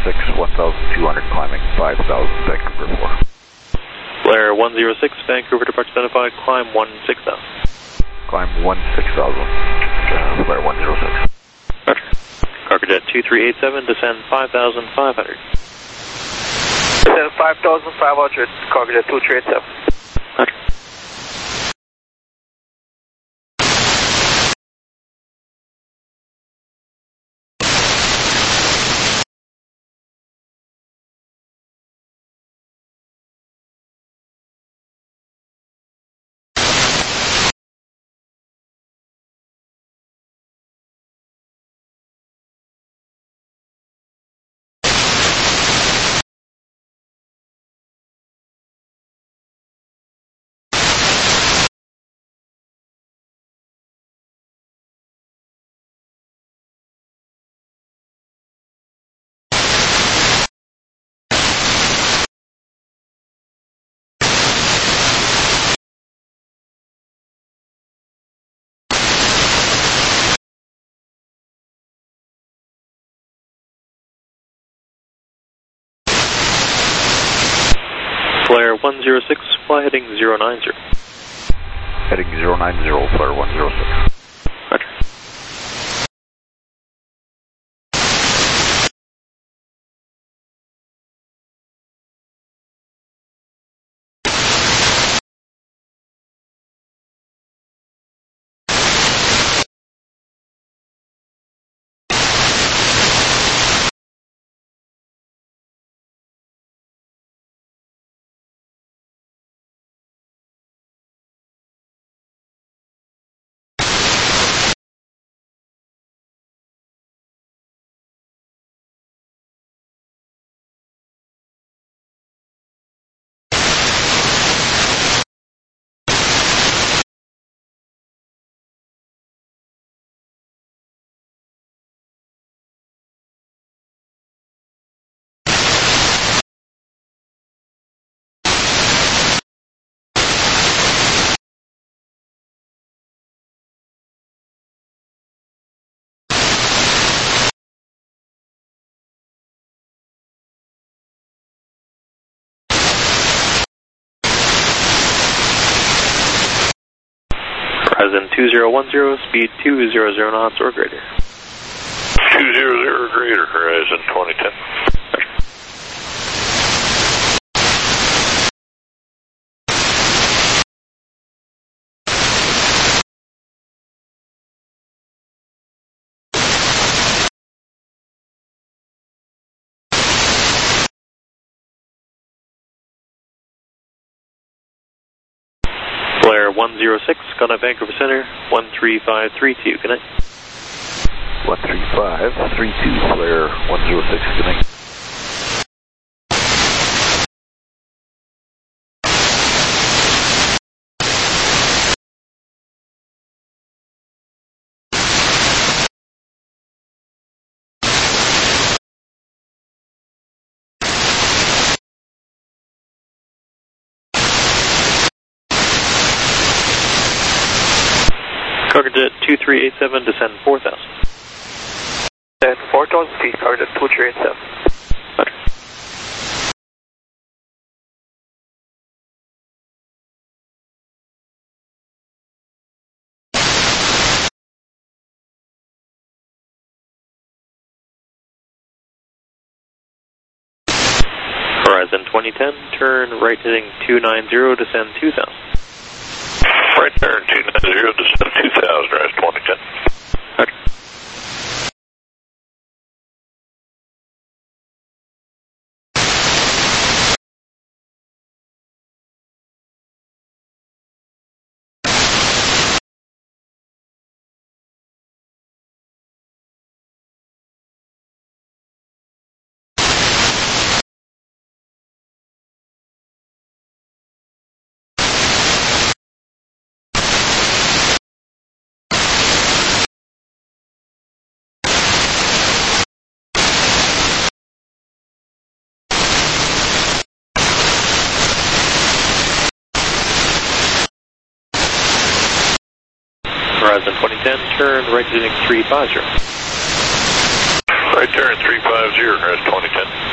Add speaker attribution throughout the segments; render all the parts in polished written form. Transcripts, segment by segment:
Speaker 1: 106, 1,200, climbing 5,000, Vancouver 4.
Speaker 2: Flare 106, Vancouver departure identified, climb 16,000.
Speaker 1: Climb 16,000, Flare 106.
Speaker 2: Roger. Cargojet 2387, descend 5,500.
Speaker 3: Descend 5,500, Cargojet 2387.
Speaker 2: Roger. Flare 106, fly heading 090.
Speaker 1: Heading 090, Flare 106.
Speaker 2: Roger. Horizon 2010, speed 200 knots or greater.
Speaker 4: 200 or greater, Horizon 2010.
Speaker 2: Flare 106, contact Vancouver Center, 13532, good night.
Speaker 1: 13532, Flare 106, good night.
Speaker 2: Cargojet 2387, descend 4,000.
Speaker 3: Descend 4,000 feet, Cargojet 2387.
Speaker 2: Roger. Horizon 2010, turn right heading 290, descend 2,000.
Speaker 4: Right turn 290, descend 2,000, Horizon 2010.
Speaker 2: Roger. Horizon 2010, turn right heading 350.
Speaker 4: Right turn 350, Horizon 2010.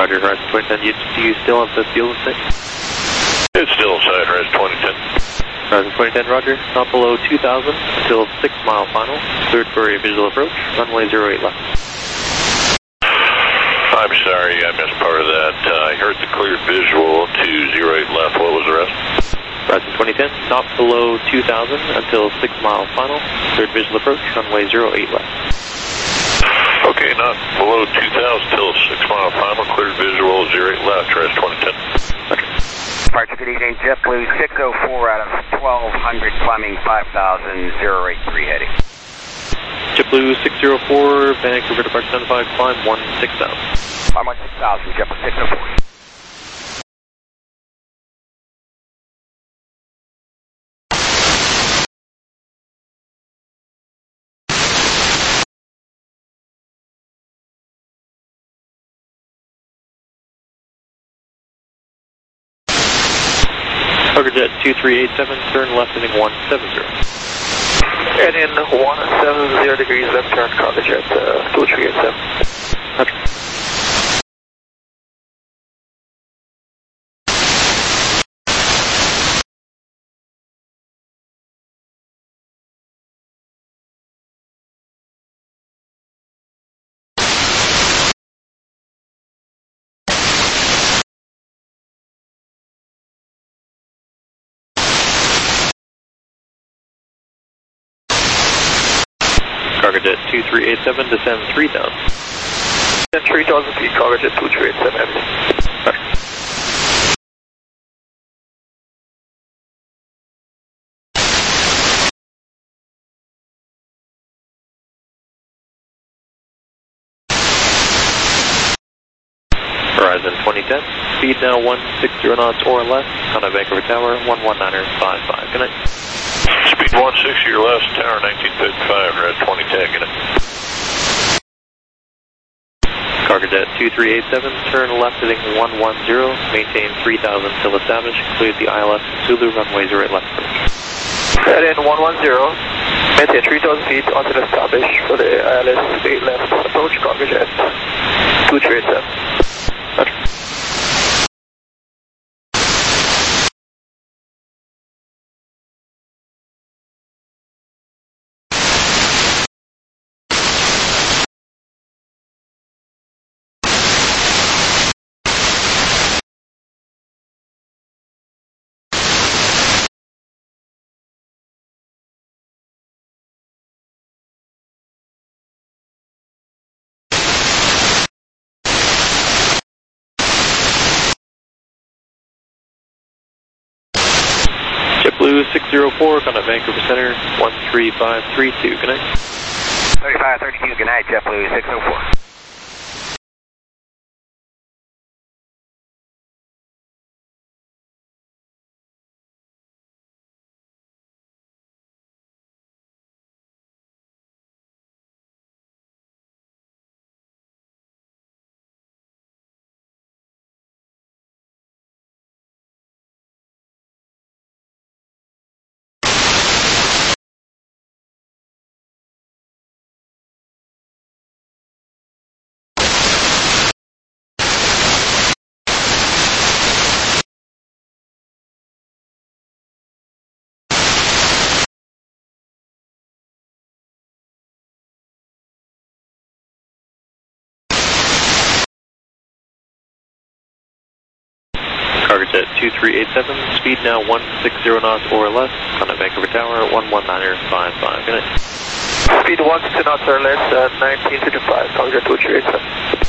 Speaker 2: Roger, Horizon 2010. Do you still have the fuel in sight?
Speaker 4: It's still inside, Horizon 2010.
Speaker 2: Horizon 2010, Roger. Not below 2,000 until 6 mile final. Cleared for a visual approach. Runway 08 left.
Speaker 4: I'm sorry, I missed part of that. I heard the cleared visual to 08 left. What was the rest?
Speaker 2: Horizon 2010, not below 2,000 until 6 mile final. Cleared visual approach. Runway 08 left.
Speaker 4: Okay, not below 2,000 till 6 mile final. Cleared visual 08 left. Horizon 2010.
Speaker 2: Roger.
Speaker 5: Departure, good evening. JetBlue 604 out of 1200, climbing 5,083 heading.
Speaker 2: JetBlue 604, Vancouver departure 75, climb 16,000.
Speaker 5: Climb 16,000, JetBlue 604.
Speaker 2: Cargojet 2387, turn left heading 170.
Speaker 3: Heading 170 degrees left turn, Cargojet 2387.
Speaker 2: Roger. Cargojet 2387, descend 3,000.
Speaker 3: Then 3,000 feet, Cargojet 2387, heading.
Speaker 2: Roger. Horizon 2010, speed now 160 knots or less, on a Vancouver Tower, 119.55. Good night.
Speaker 4: Speed 160 or less, tower 1955, Horizon 2010. Good night.
Speaker 2: Cargojet 2387, turn left heading 110, maintain 3,000 till established, cleared the ILS Zulu, runway 08 left approach.
Speaker 3: Heading 110, maintain 3,000 feet until established for the ILS 8 left approach, Cargojet 2387.
Speaker 2: Roger. JetBlue 604, contact Vancouver Center, 13532. Good night.
Speaker 5: 3532, good night, JetBlue 604.
Speaker 2: Cargojet 2387, speed now 160 knots or less, contact Vancouver Tower, 119.55. Good night.
Speaker 3: Speed 160 knots or less, 1955, Cargojet 2387.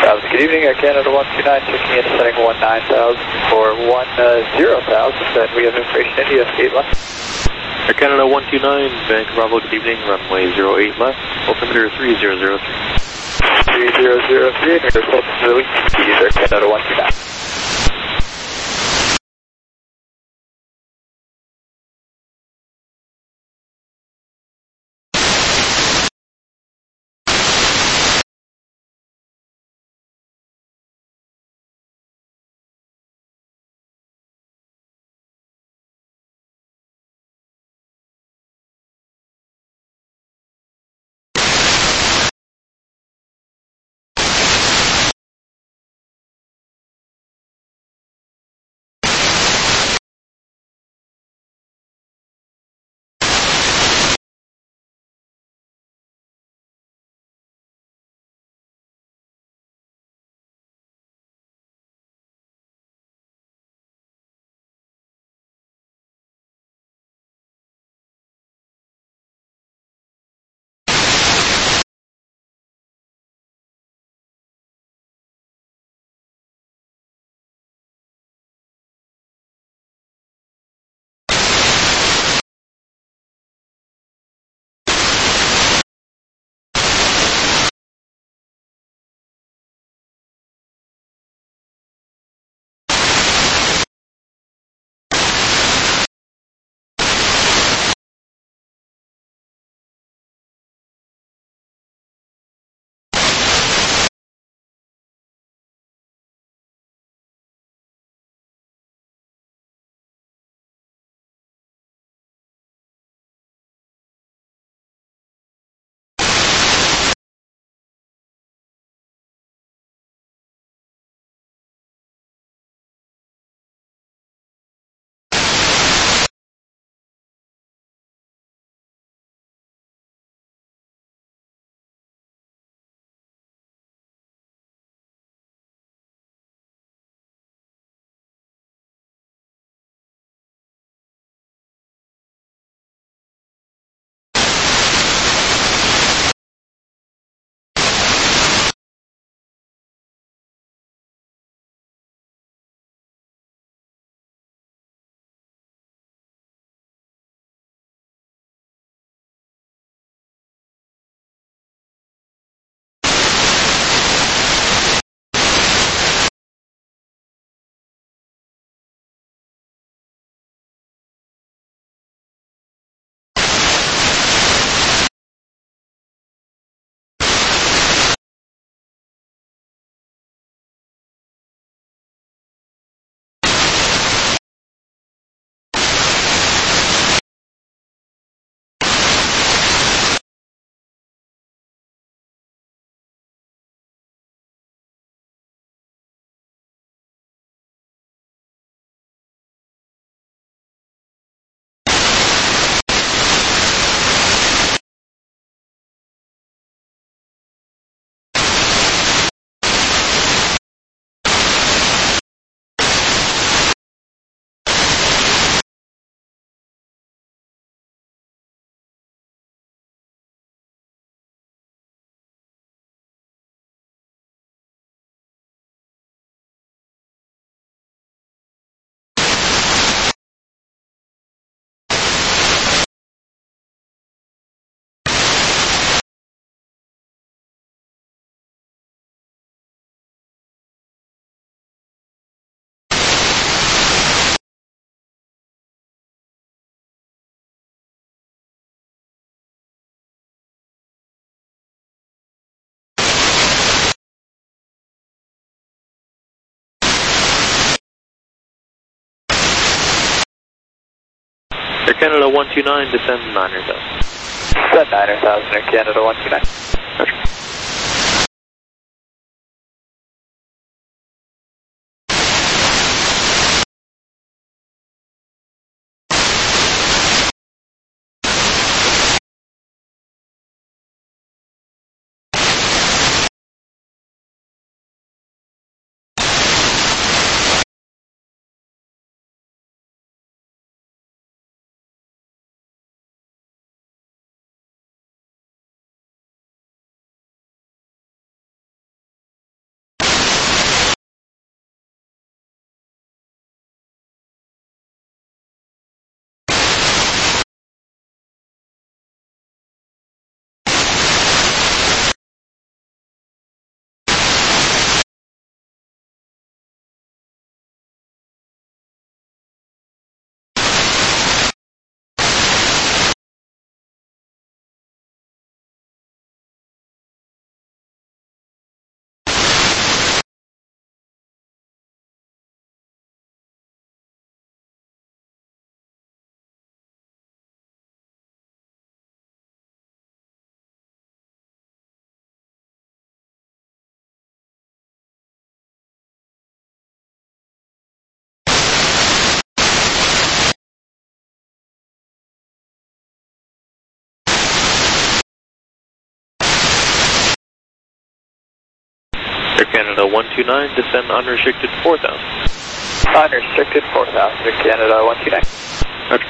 Speaker 3: Good evening, Air Canada 129, checking in, setting 19,000 for 10,000, and we have information India, 8 left.
Speaker 2: Air Canada 129, Vancouver Bravo, good evening, runway 08 left, altimeter 3003.
Speaker 3: 3003, and your closest to the leak, Air Canada 129.
Speaker 2: Air Canada 129, descend 9,000.
Speaker 3: Set 9,000, Air Canada 129.
Speaker 2: Roger. Air Canada 129, descend unrestricted 4,000.
Speaker 3: Unrestricted 4,000, Air Canada 129.
Speaker 2: Roger.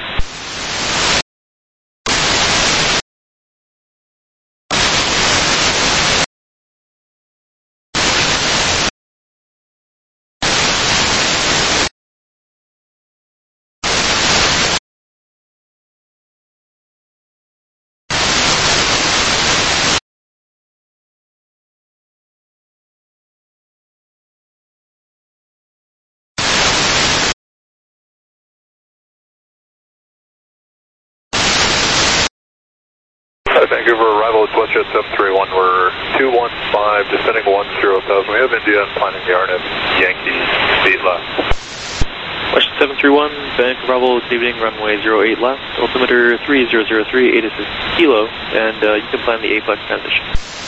Speaker 4: Vancouver arrival at WestJet 731. We're 215, descending 10,000. We have India and planning the RNF Yankee 8 left.
Speaker 2: WestJet 731, Vancouver Bravo, good evening, runway 08 left, altimeter 3003, 86 kilo, and you can plan the A-flex transition.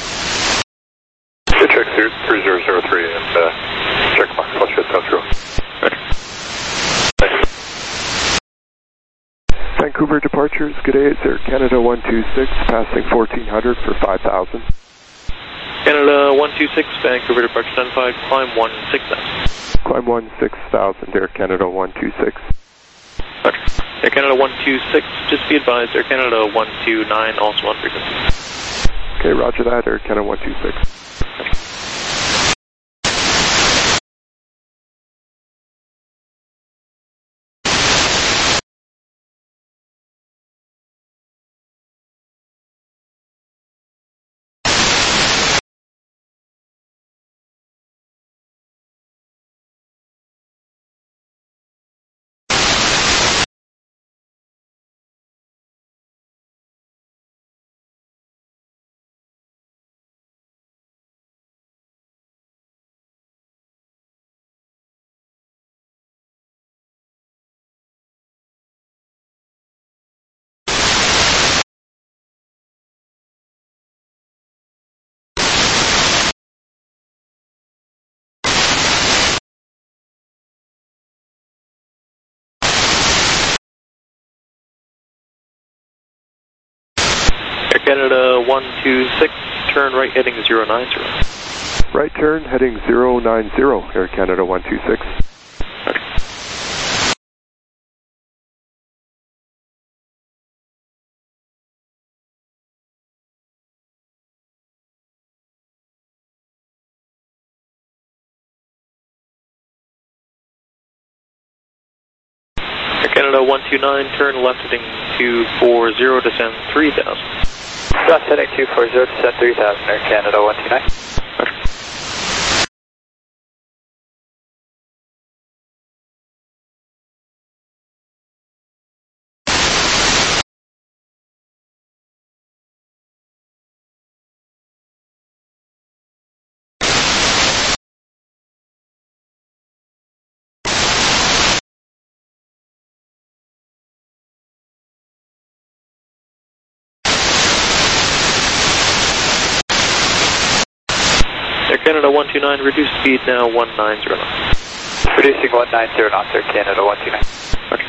Speaker 4: Good check 3003 and check mark WestJet 731.
Speaker 2: Roger.
Speaker 6: Vancouver departures, good day, it's Air Canada 126, passing 1400 for 5,000.
Speaker 2: Canada 126, Vancouver departure 75, climb 16,000.
Speaker 6: Climb 16,000, Air Canada 126.
Speaker 2: Roger. Air Canada 126, just be advised, Air Canada 129, also on frequency.
Speaker 6: Okay, roger that, Air Canada 126.
Speaker 2: Roger. Air Canada 126, turn right heading 090.
Speaker 6: Right turn, heading 090, Air Canada 126.
Speaker 2: Roger. Air Canada 129, turn left heading 240, descend 3,000.
Speaker 3: Left heading 240, descend 3,000, Air Canada 129.
Speaker 2: Roger. Air Canada 129, reduce speed now 190 knots.
Speaker 3: Reducing 190 knots, Air Canada 129.
Speaker 2: Roger.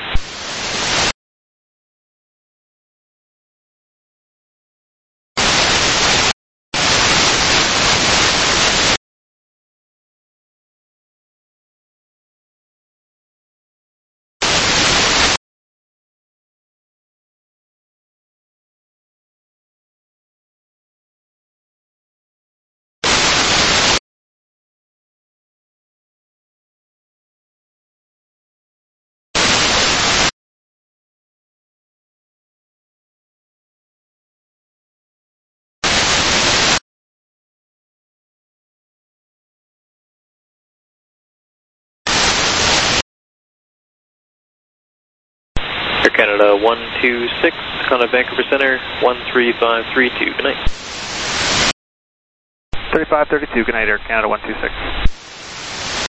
Speaker 2: Air Canada 126, contact Vancouver Center 13532. Good night.
Speaker 5: 3532, good night, Air Canada 126.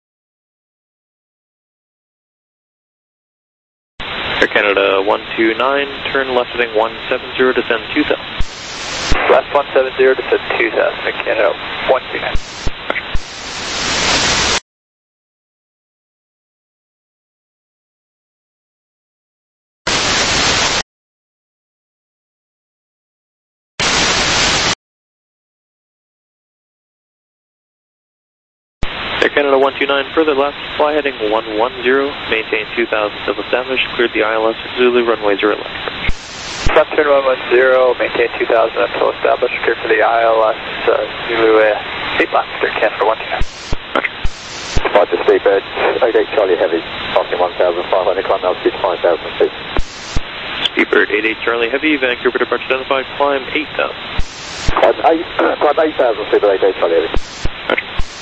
Speaker 2: Air Canada 129, turn left heading 170, descend 2,000.
Speaker 3: Left 170, descend 2,000, Air Canada 129.
Speaker 2: Air Canada 129, further left, fly heading 110, maintain 2000 civil established, cleared the ILS Zulu, runway 0 left.
Speaker 3: Left turn 110, maintain 2000 until established, clear for the ILS Zulu 8 left, Air Canada 129.
Speaker 1: Roger, Speedbird, 88 Charlie Heavy, passing 1,500, climb altitude 5,000 feet.
Speaker 2: Speedbird 88 Charlie Heavy, Vancouver departure identified, climb 8,000.
Speaker 1: Climb 8,000 feet, 88 Charlie Heavy.
Speaker 2: Roger.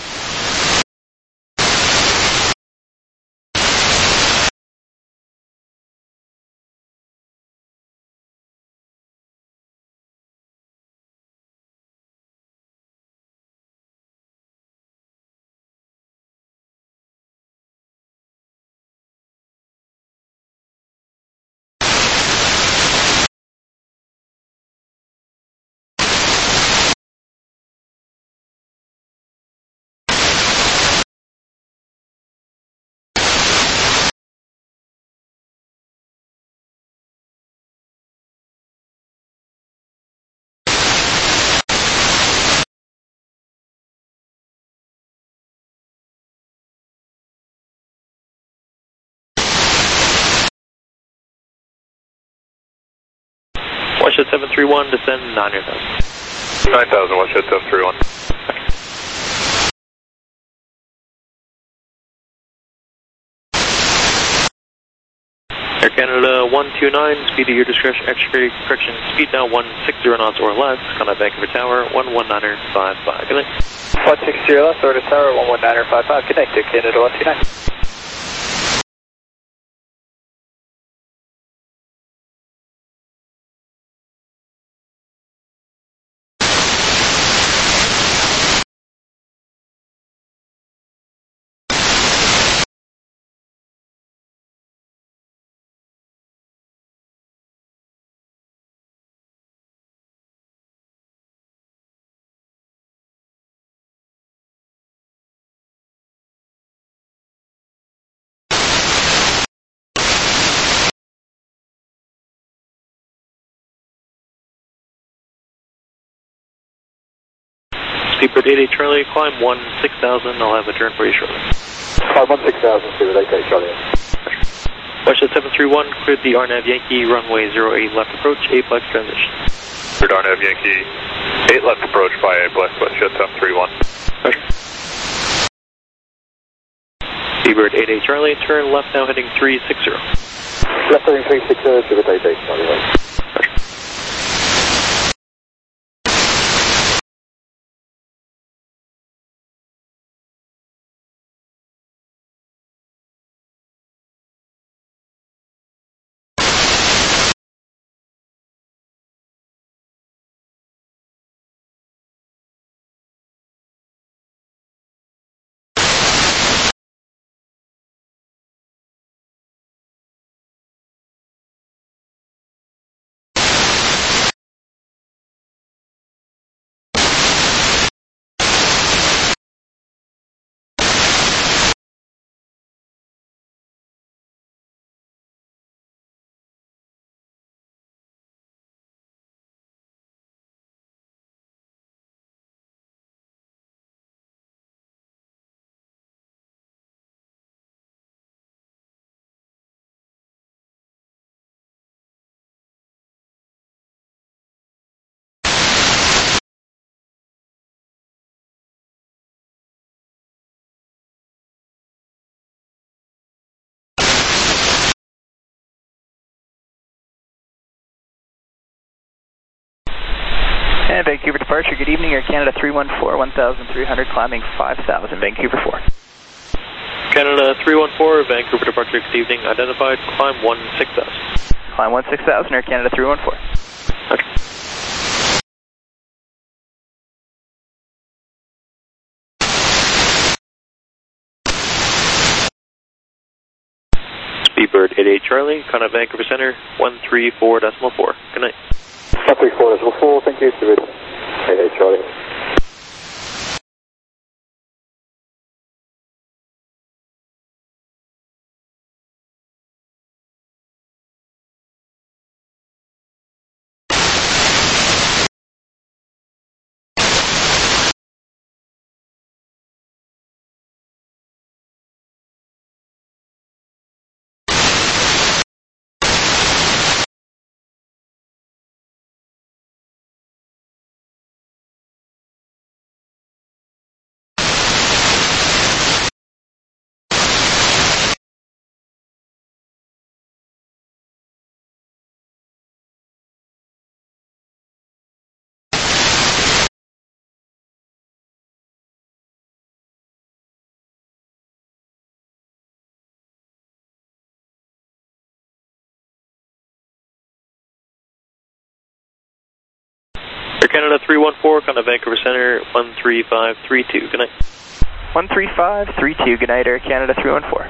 Speaker 2: Watershed 731, descend 9,000.
Speaker 4: 9,000, Watershed 731.
Speaker 2: Air Canada 129, speed at your discretion, correction, speed now 160 knots or less, contact Vancouver Tower, 119.55. Good night.
Speaker 3: 160 left, order tower, 119.55. Good night, Air Canada 129.
Speaker 2: Speedbird 88 Charlie, climb 16,000, I'll have a turn for you shortly.
Speaker 1: Climb 16,000 feet, 88 Charlie Heavy.
Speaker 2: Watershed 731, cleared the RNAV Yankee, runway 08 left approach, A-flex transition.
Speaker 4: Cleared RNAV Yankee, 8 left approach by A-flex, Watershed 731.
Speaker 2: Roger. Speedbird 88 Charlie, turn left now heading 360.
Speaker 1: Left heading 360, 88 Charlie Heavy.
Speaker 2: Roger.
Speaker 7: And Vancouver departure, good evening, Air Canada 314, 1,300, climbing 5,000, Vancouver 4.
Speaker 2: Canada 314, Vancouver departure, good evening, identified, climb 16,000.
Speaker 7: Climb 16,000, Air Canada 314.
Speaker 2: Roger. Speedbird 88 Charlie, contact Vancouver Center, 134.4. Good night.
Speaker 1: 134.4, thank you, Speedbird 88 Charlie.
Speaker 2: Air Canada 314, contact Vancouver Center, 13532. Good night.
Speaker 7: 13532. Good night, Air Canada 314.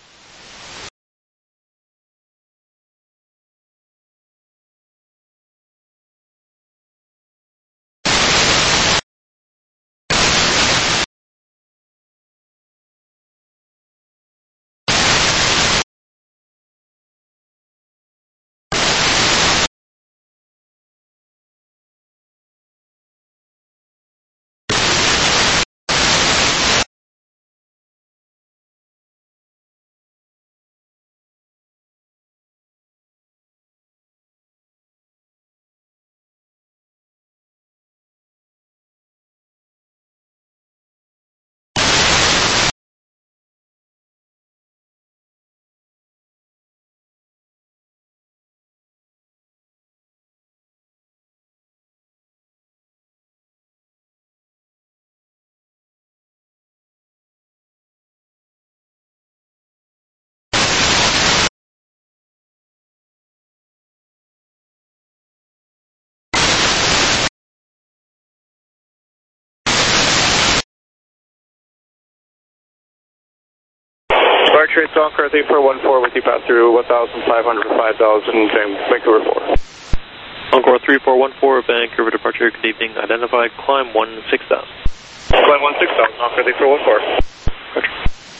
Speaker 3: Departure Encore 3414 with you pass through 1,500 to 5,000, Vancouver 4.
Speaker 2: Encore 3414, Vancouver departure, good evening, identified, climb 16,000.
Speaker 3: Climb 16,000, Encore 3414.
Speaker 2: Roger.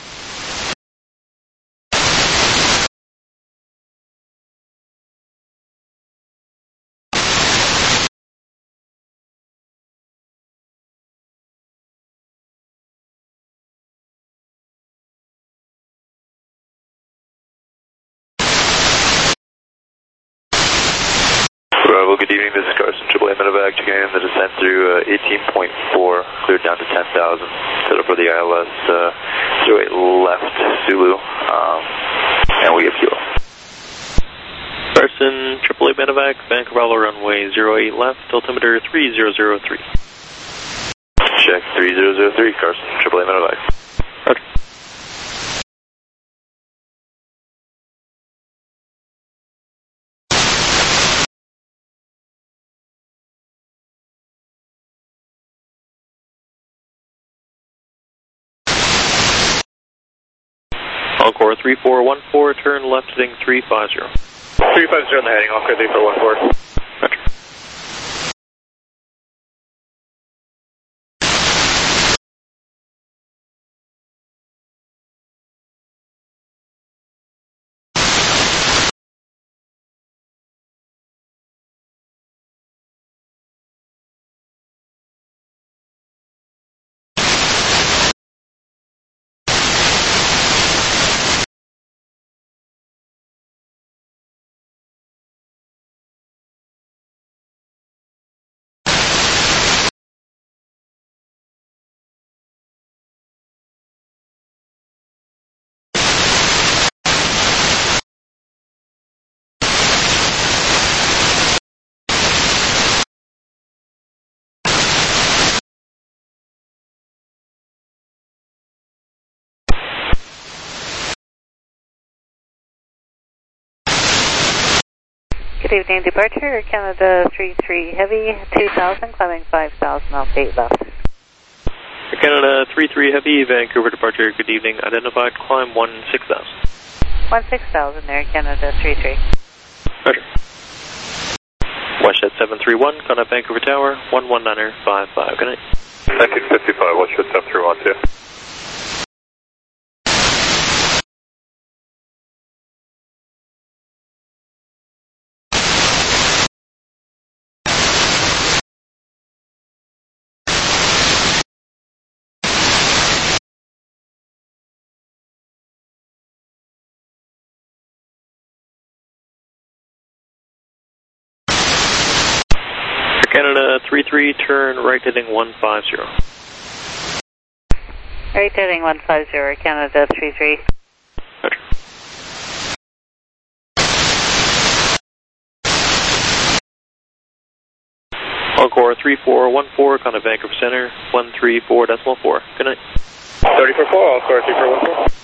Speaker 4: Bravo, good evening, this is Carson, AAA Medevac, checking in the descent through 18.4, cleared down to 10,000, set up for the ILS 08 left, Zulu, and we have fuel.
Speaker 2: Carson, AAA Medevac, Vancouver Bravo runway 08 left, altimeter 3003.
Speaker 4: Check 3003, Carson, AAA Medevac.
Speaker 2: Roger. Encore 3414, turn left heading 350.
Speaker 3: 350 on the heading, Encore 3414.
Speaker 2: Roger.
Speaker 8: Good evening, departure, Air Canada 33 Heavy, 2,000, climbing 5,000 off 8 left.
Speaker 2: Air Canada 33 Heavy, Vancouver departure, good evening, identified, climb 16,000.
Speaker 8: 16,000, Air Canada 33.
Speaker 2: Roger. Westjet 731, contact Vancouver Tower, 119er55, good night.
Speaker 4: 1955, Westjet 731,
Speaker 2: Canada 33, turn right heading 150.
Speaker 8: Right heading 150, Air Canada 33.
Speaker 2: Roger. Encore 3414, contact Vancouver Center, 134.4. Good night.
Speaker 3: 34-4, Encore 3414.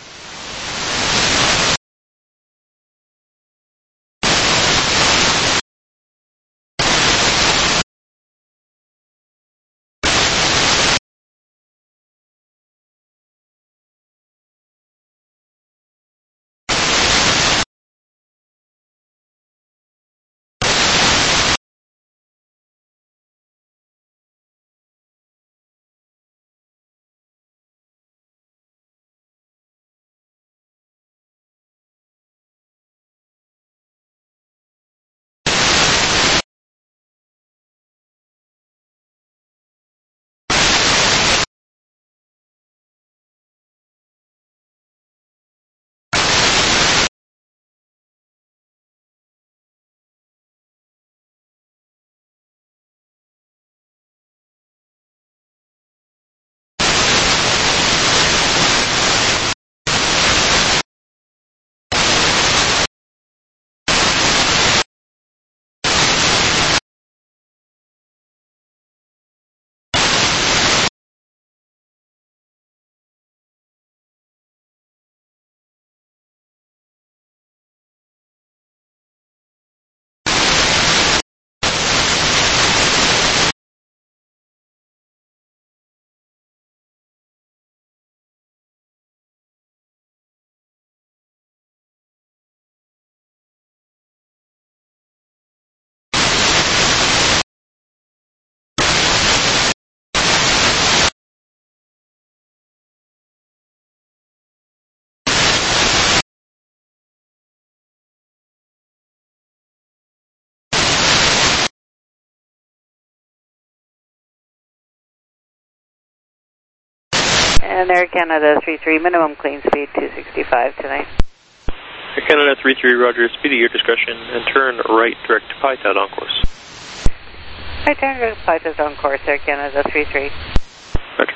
Speaker 8: And Air Canada 33, minimum clean speed 265 tonight.
Speaker 2: Air Canada 33, roger, speed at your discretion, and turn right direct to Pi Tau on course.
Speaker 8: I turn to Pi Tau on course, Air Canada 33.
Speaker 2: Roger.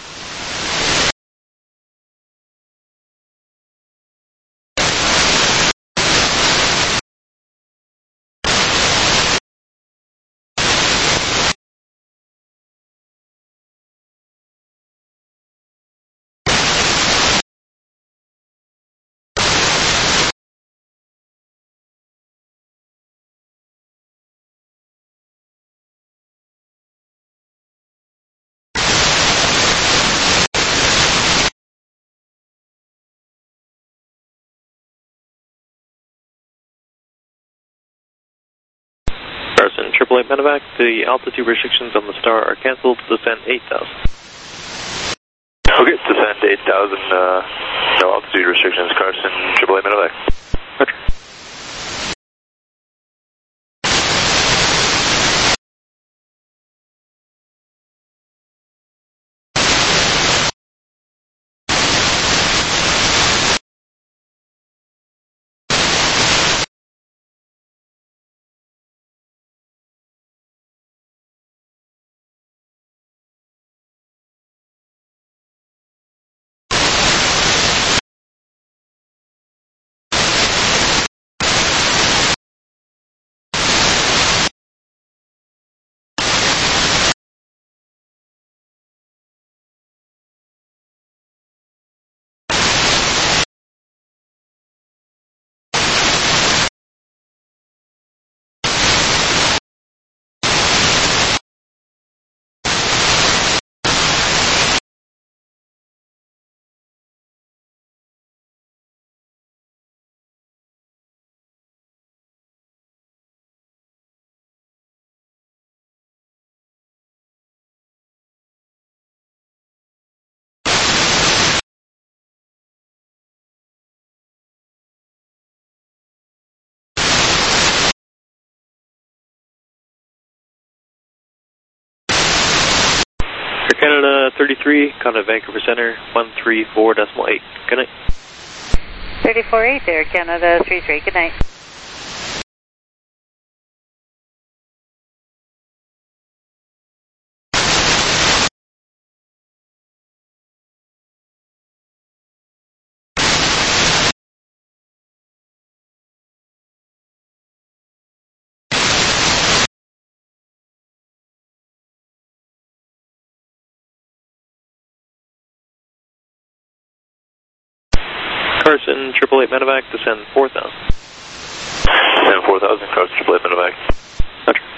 Speaker 2: Carson, 888 Medevac, the altitude restrictions on the Star are canceled. Descend 8,000.
Speaker 4: Okay, descend 8,000, no altitude restrictions, Carson, 888 Medevac.
Speaker 2: Roger. Air Canada 33, contact Vancouver Center, 134.8. Good night.
Speaker 8: 34-8, Air Canada 33, good night.
Speaker 2: Carson, 888 Medevac, descend 4,000.
Speaker 4: Descend 4,000, Carson, 888 Medevac.
Speaker 2: Roger.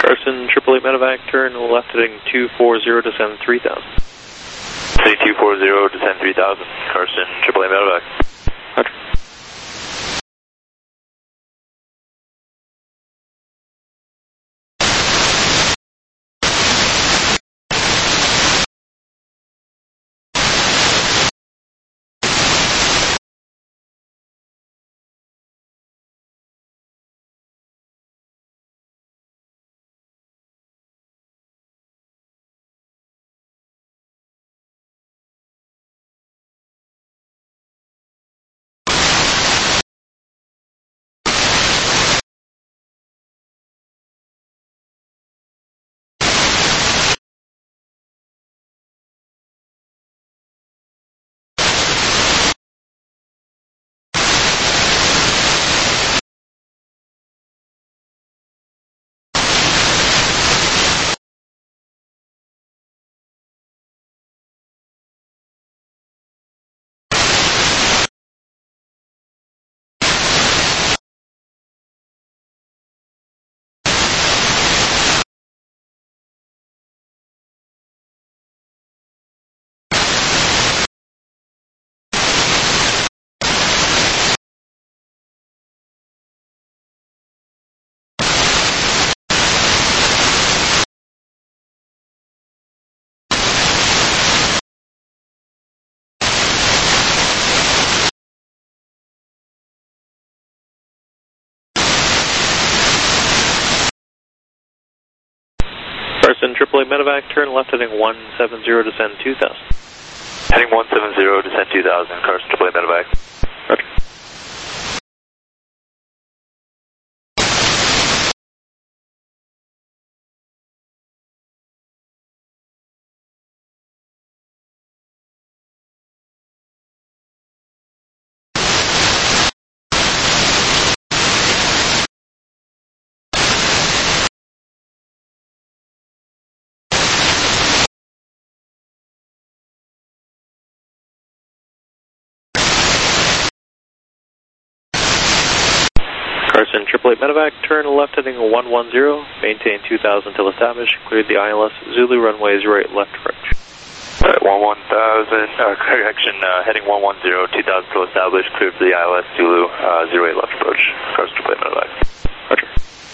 Speaker 2: Carson, 888 medevac, turn left heading 240, descend 3000.
Speaker 4: Heading 240, descend 3000. Carson, 888 medevac.
Speaker 2: Roger. Carson, 888 medevac, turn left heading 170, descend 2000.
Speaker 4: Heading 170, descend 2000. Carson, 888 medevac.
Speaker 2: Roger. Carson, 888 medevac, turn left heading 110, maintain 2000 till established, cleared the ILS Zulu runway 08 left approach.
Speaker 4: Alright, 1000, correction, heading 110, 2000 till established, cleared for the ILS Zulu 08 left approach. Carson, 888 medevac.
Speaker 2: Roger.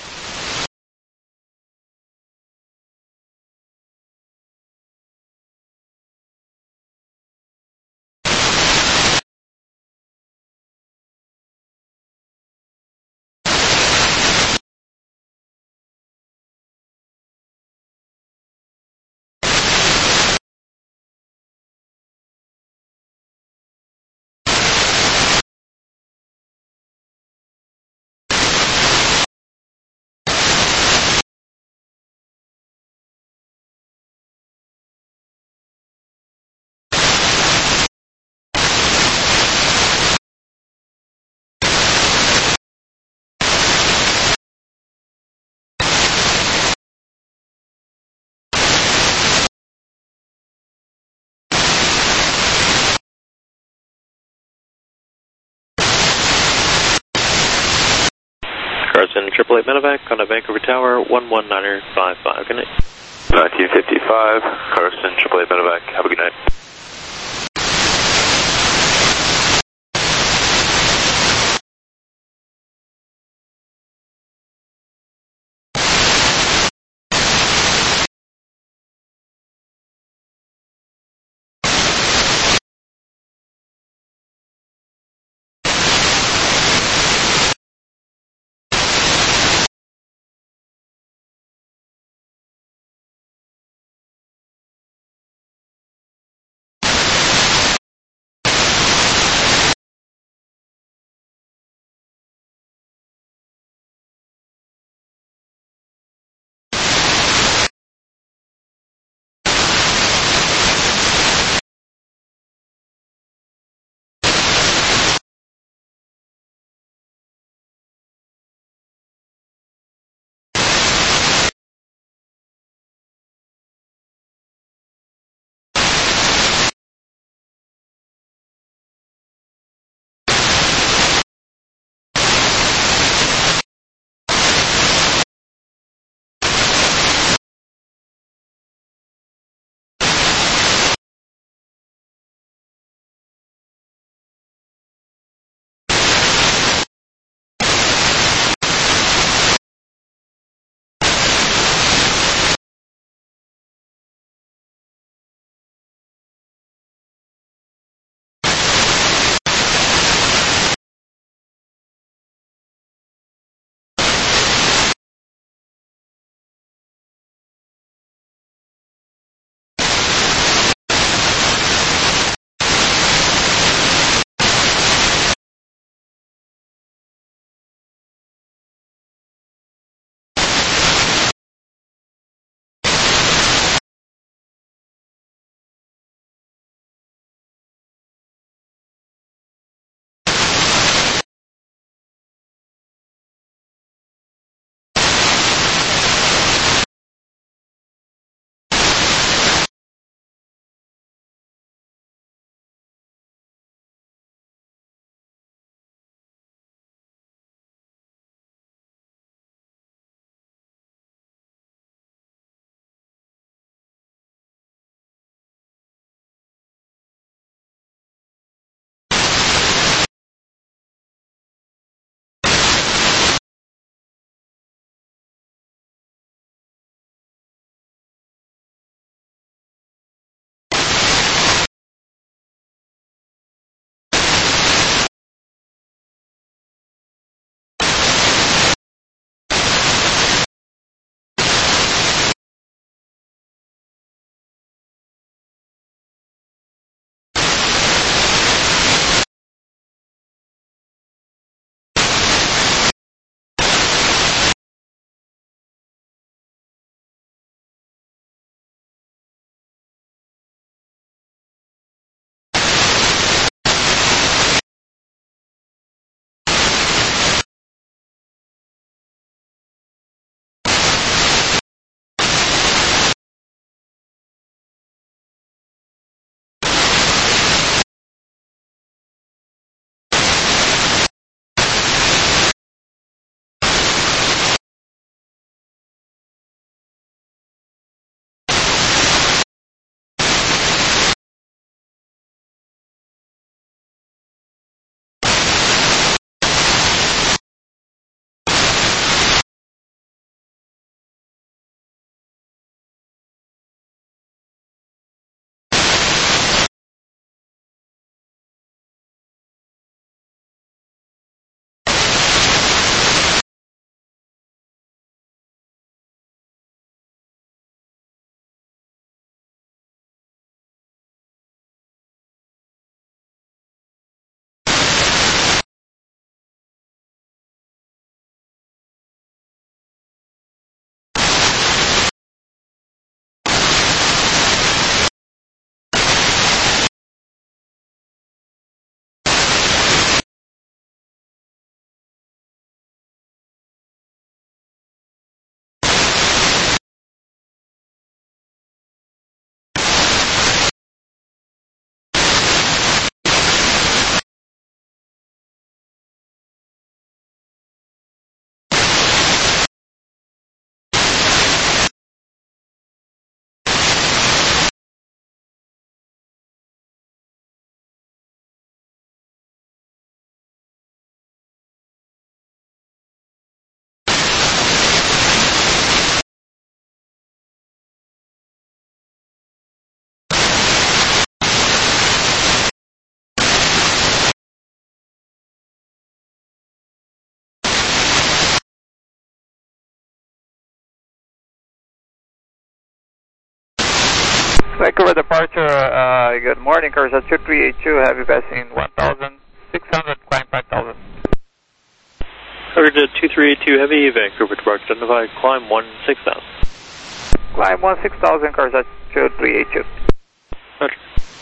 Speaker 2: Carson, 888 medevac, on a Vancouver Tower, 119er55. Good night.
Speaker 4: 1955, Carson, 888 medevac. Have a good night.
Speaker 3: Vancouver departure, good morning, Carson 2382, heavy passing 1,600, climb 5,000.
Speaker 2: Coverage at 2382 Heavy, Vancouver departure identified, climb 16,000.
Speaker 3: Climb 16,000, Carson 2382.
Speaker 2: Roger.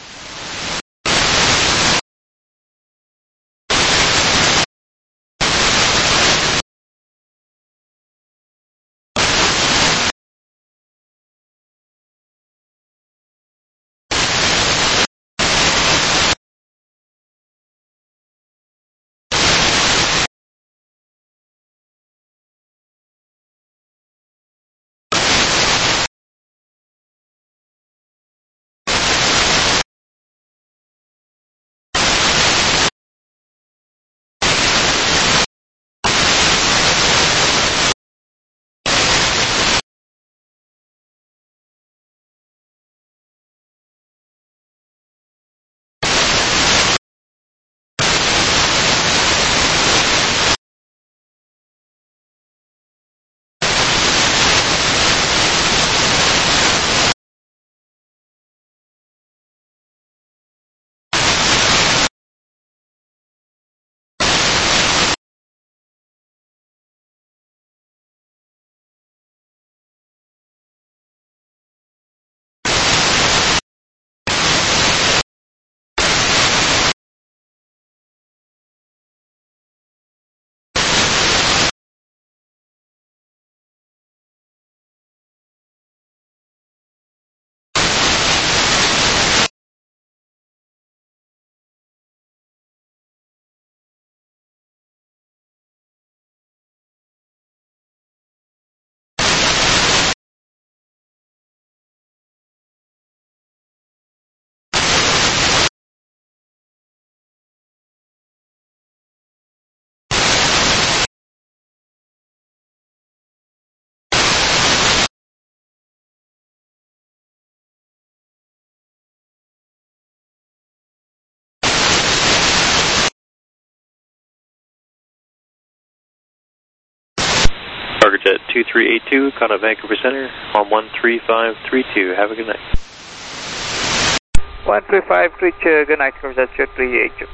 Speaker 2: Target jet 2382, contact Vancouver Center on 13532. Have a good night.
Speaker 3: 13532, good night, Carson 2382.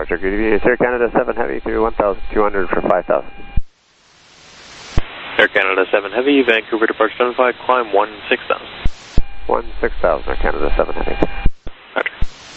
Speaker 6: departure. Good evening. It's Air Canada 7 Heavy through 1,200 for 5,000.
Speaker 2: Air Canada 7 Heavy, Vancouver departure 75, climb 16,000.
Speaker 6: 16,000, Air Canada 7 Heavy.
Speaker 2: Roger.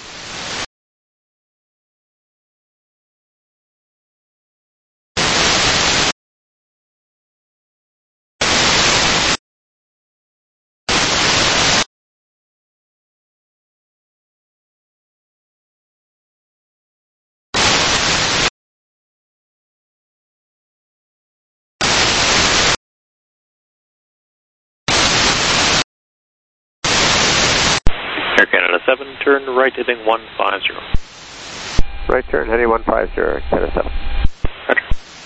Speaker 2: Air Canada 7, turn right heading 150.
Speaker 6: Right turn, heading 150, Air Canada 7.
Speaker 2: Roger.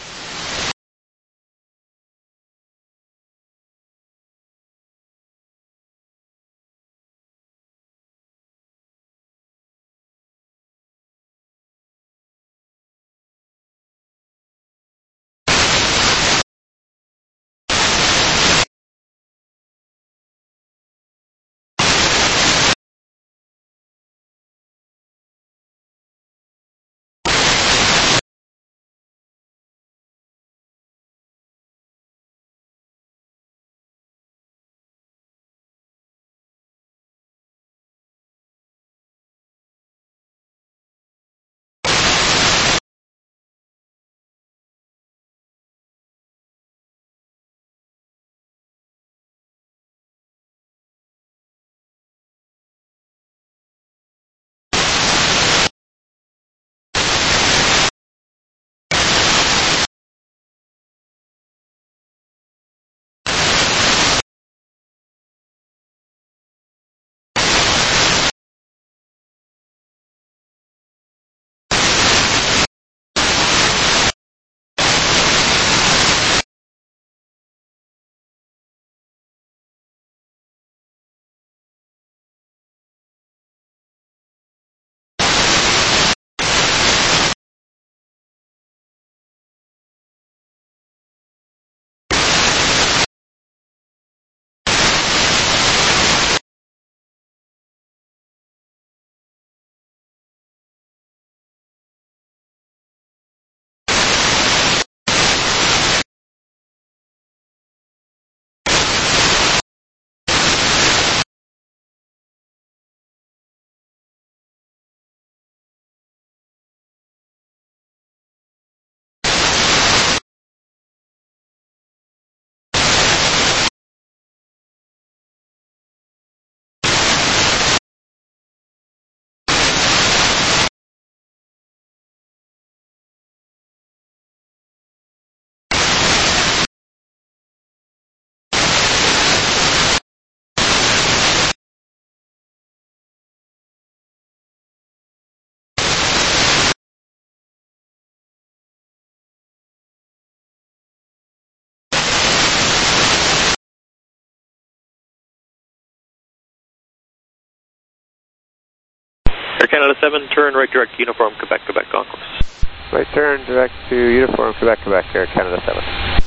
Speaker 2: Air Canada 7, turn right direct uniform, Quebec, Quebec concourse.
Speaker 6: Right turn, direct to uniform, Quebec, Quebec, Air Canada 7.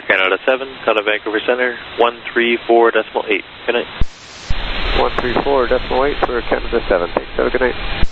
Speaker 2: Canada 7, out of Vancouver Center, 134.8. Good night.
Speaker 6: 134.8 for Canada 7. Thanks. Have a good night.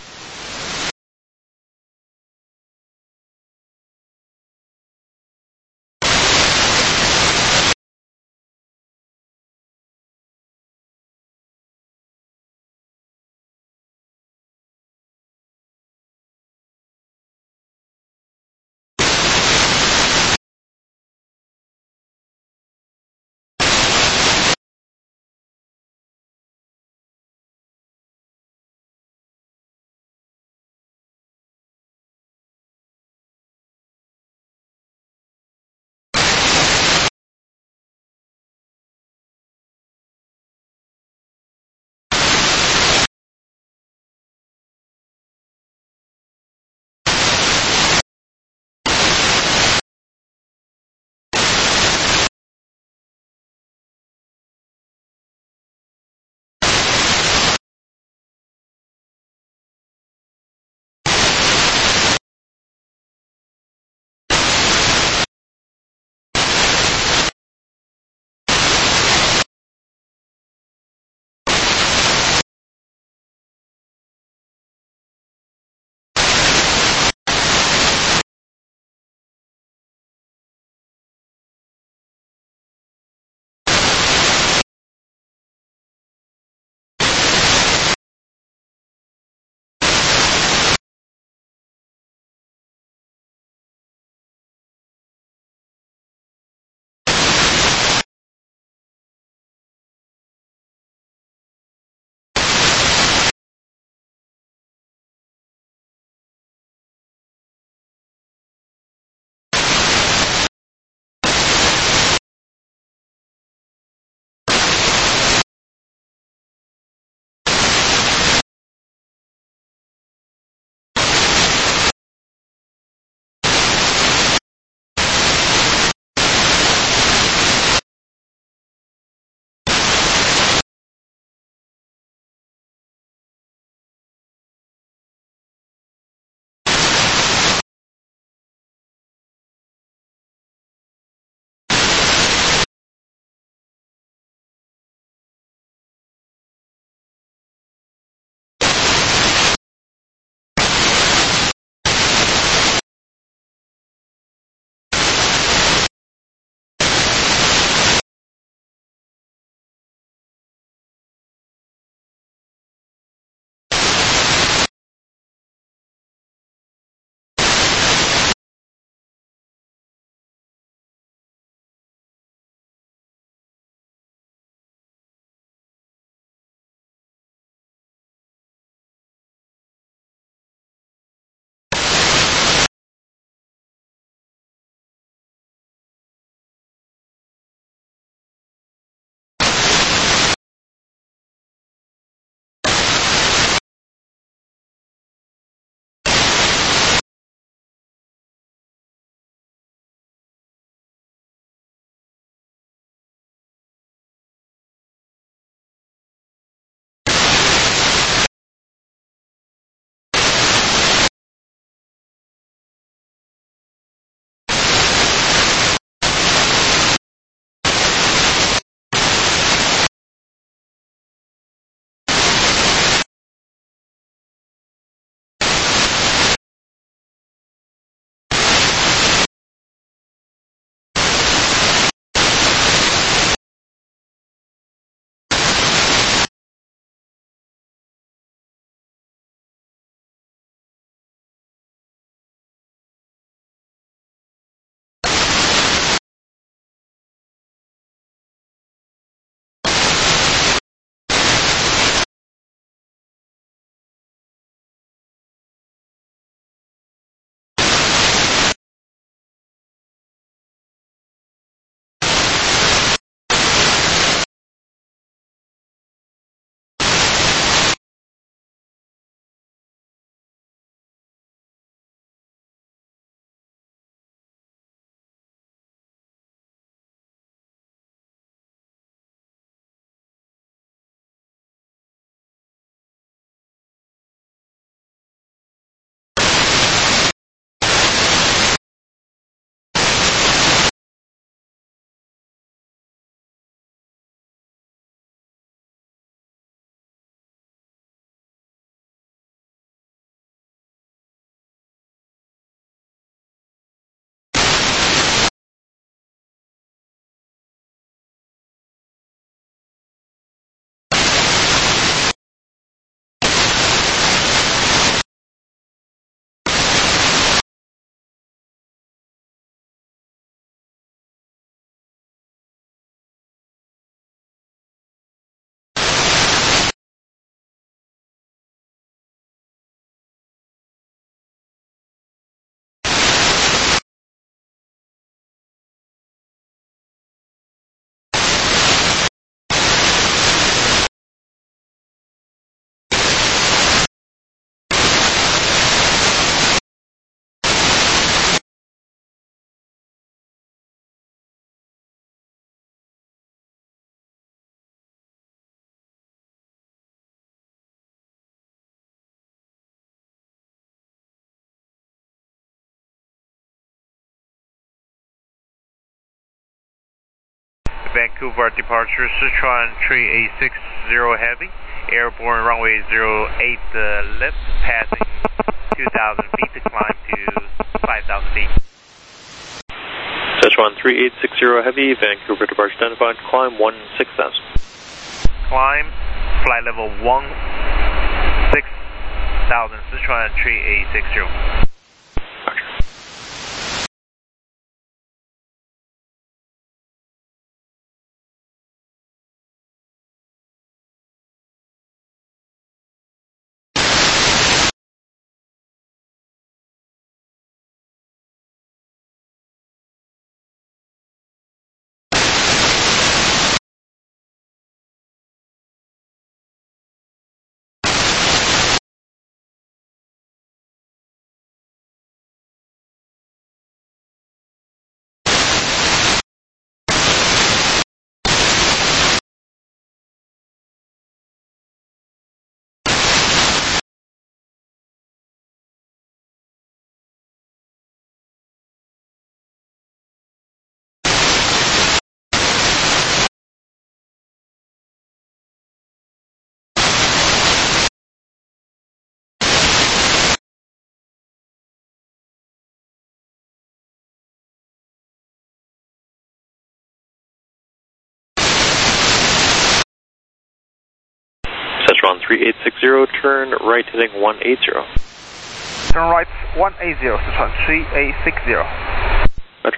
Speaker 9: Vancouver departure, Sichuan 3860 Heavy, airborne runway 08 left, passing 2,000 feet to climb to 5,000 feet.
Speaker 2: Sichuan 3860 Heavy, Vancouver departure identified, climb 16,000.
Speaker 9: Climb, flight level 16,000, Sichuan 3860.
Speaker 2: Sichuan 3860, turn right heading 180.
Speaker 9: Turn right 180, Sichuan 3860.
Speaker 2: Roger.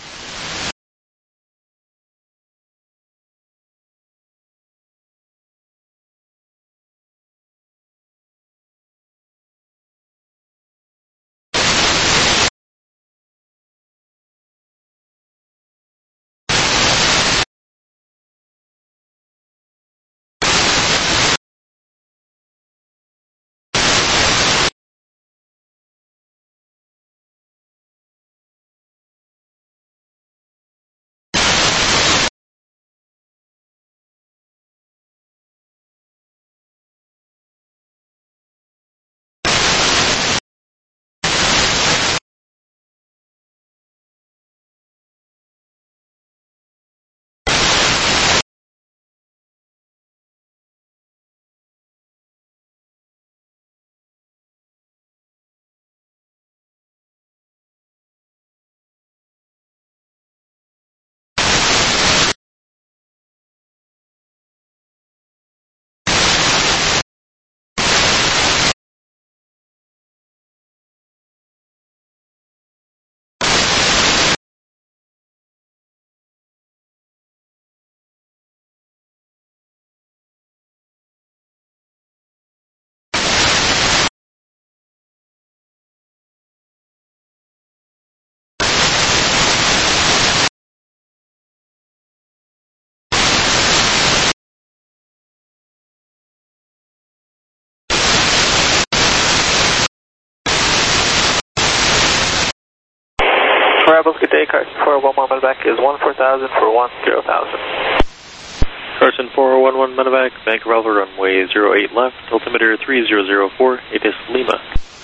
Speaker 3: Rebels, good day. Carson 411 medevac is 14,000 for 10,000.
Speaker 2: Carson 4011 medevac, Vancouver Alpha runway 08 left, altimeter 3004, it is Lima.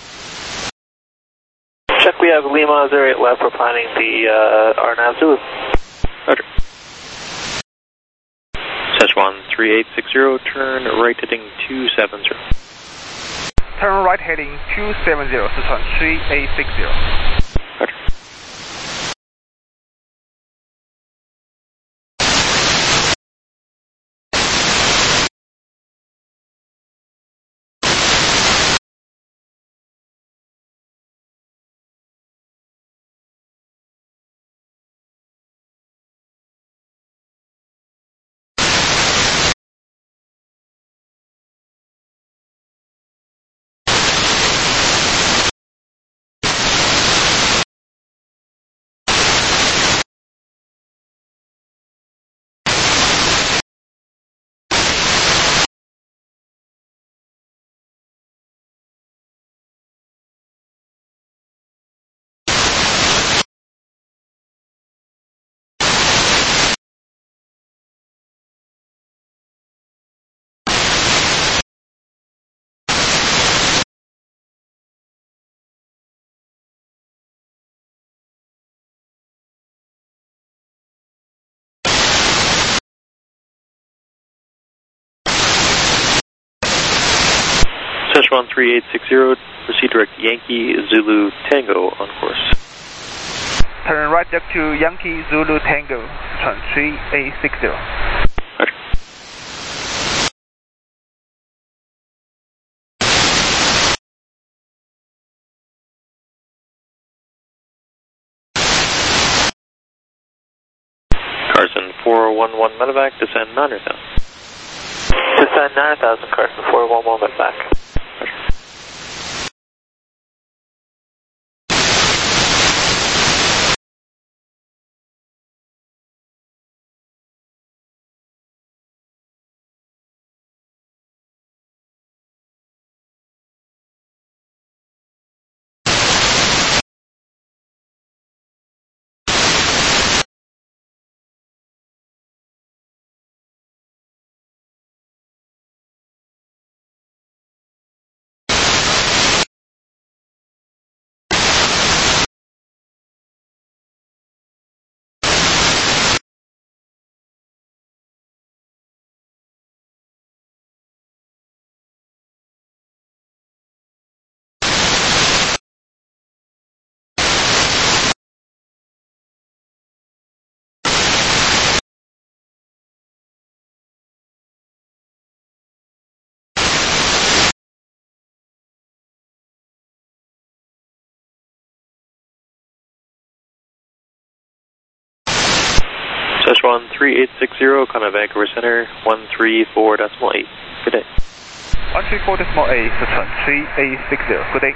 Speaker 3: Check, we have Lima 08 left, we're planning the RNAV Zulu.
Speaker 2: Roger. Sichuan 3860, turn right heading 270.
Speaker 9: Turn right heading 270, Sichuan 3860.
Speaker 2: Roger. Szechuan 3860, proceed direct Yankee Zulu Tango on course.
Speaker 7: Turn right deck to Yankee Zulu Tango, Szechuan 3860.
Speaker 2: Roger. Carson 411 medevac, descend 9,000.
Speaker 3: Descend 9,000, Carson 411 medevac.
Speaker 2: Szechuan 3860, climb Vancouver Center 134.8. Good day.
Speaker 7: 134.8, Szechuan 3860. Good day.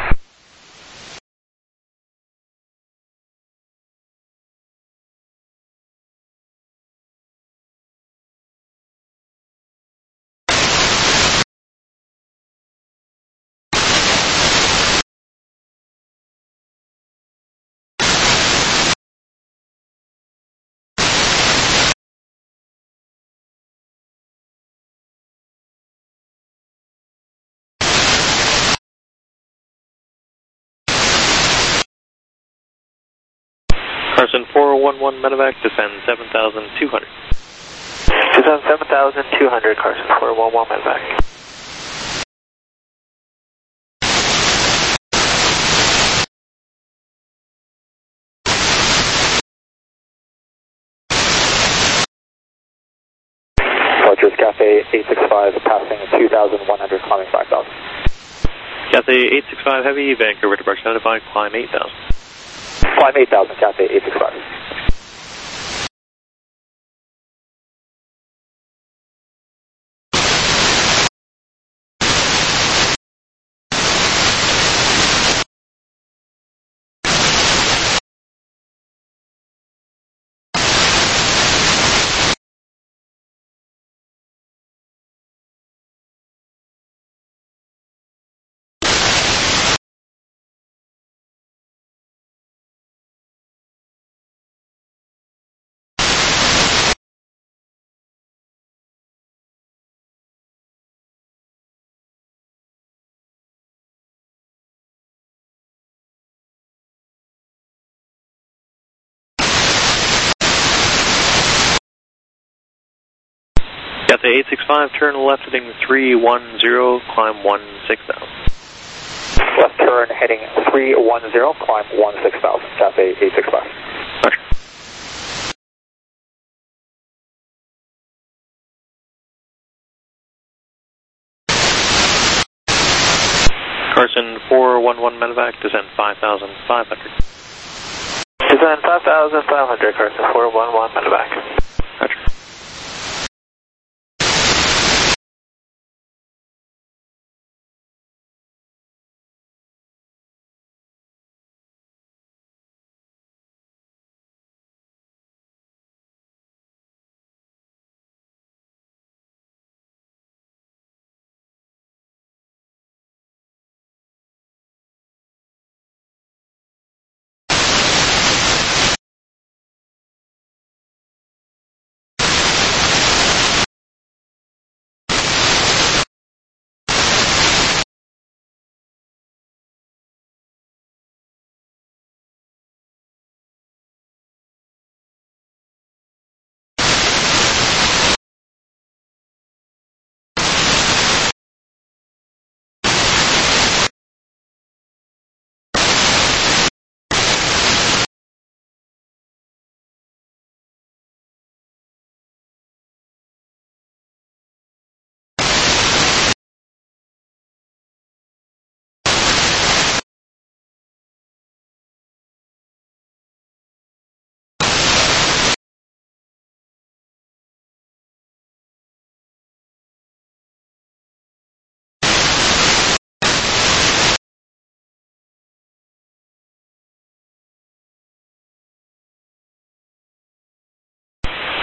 Speaker 2: Carson 411 medevac, descend 7,200.
Speaker 3: Descend 7,200, Carson 411 medevac.
Speaker 1: Rogers, Cathay 865, passing 2,100, climbing 5,000.
Speaker 2: Cathay 865 Heavy, Vancouver to Berks identified, climb 8,000.
Speaker 1: Climb 8,000, Cathay 865.
Speaker 2: Cathay 865, turn left heading 310, climb 16,000.
Speaker 1: Left turn heading 310, climb 16,000, Cathay 865.
Speaker 2: Roger. Carson 411 medevac, descend 5,500.
Speaker 3: Descend 5,500, Carson 411 medevac.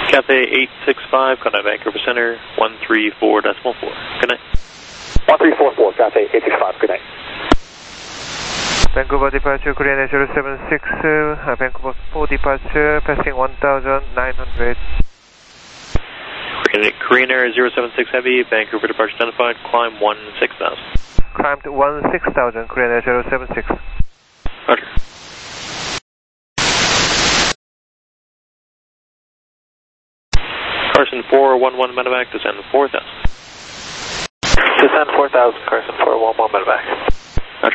Speaker 2: Cathay 865, contact Vancouver Center, 134.4. Good night.
Speaker 1: 1344, Cathay 865, good night.
Speaker 10: Vancouver departure, Korean Air 076, Vancouver 4 departure, passing 1,900.
Speaker 2: Korean Air 076 Heavy, Vancouver departure identified, climb 16,000.
Speaker 10: Climbed 16,000, Korean Air 076.
Speaker 2: Roger. Carson 411 medevac, descend 4,000.
Speaker 3: Descend 4,000, Carson 411 medevac.
Speaker 2: Roger.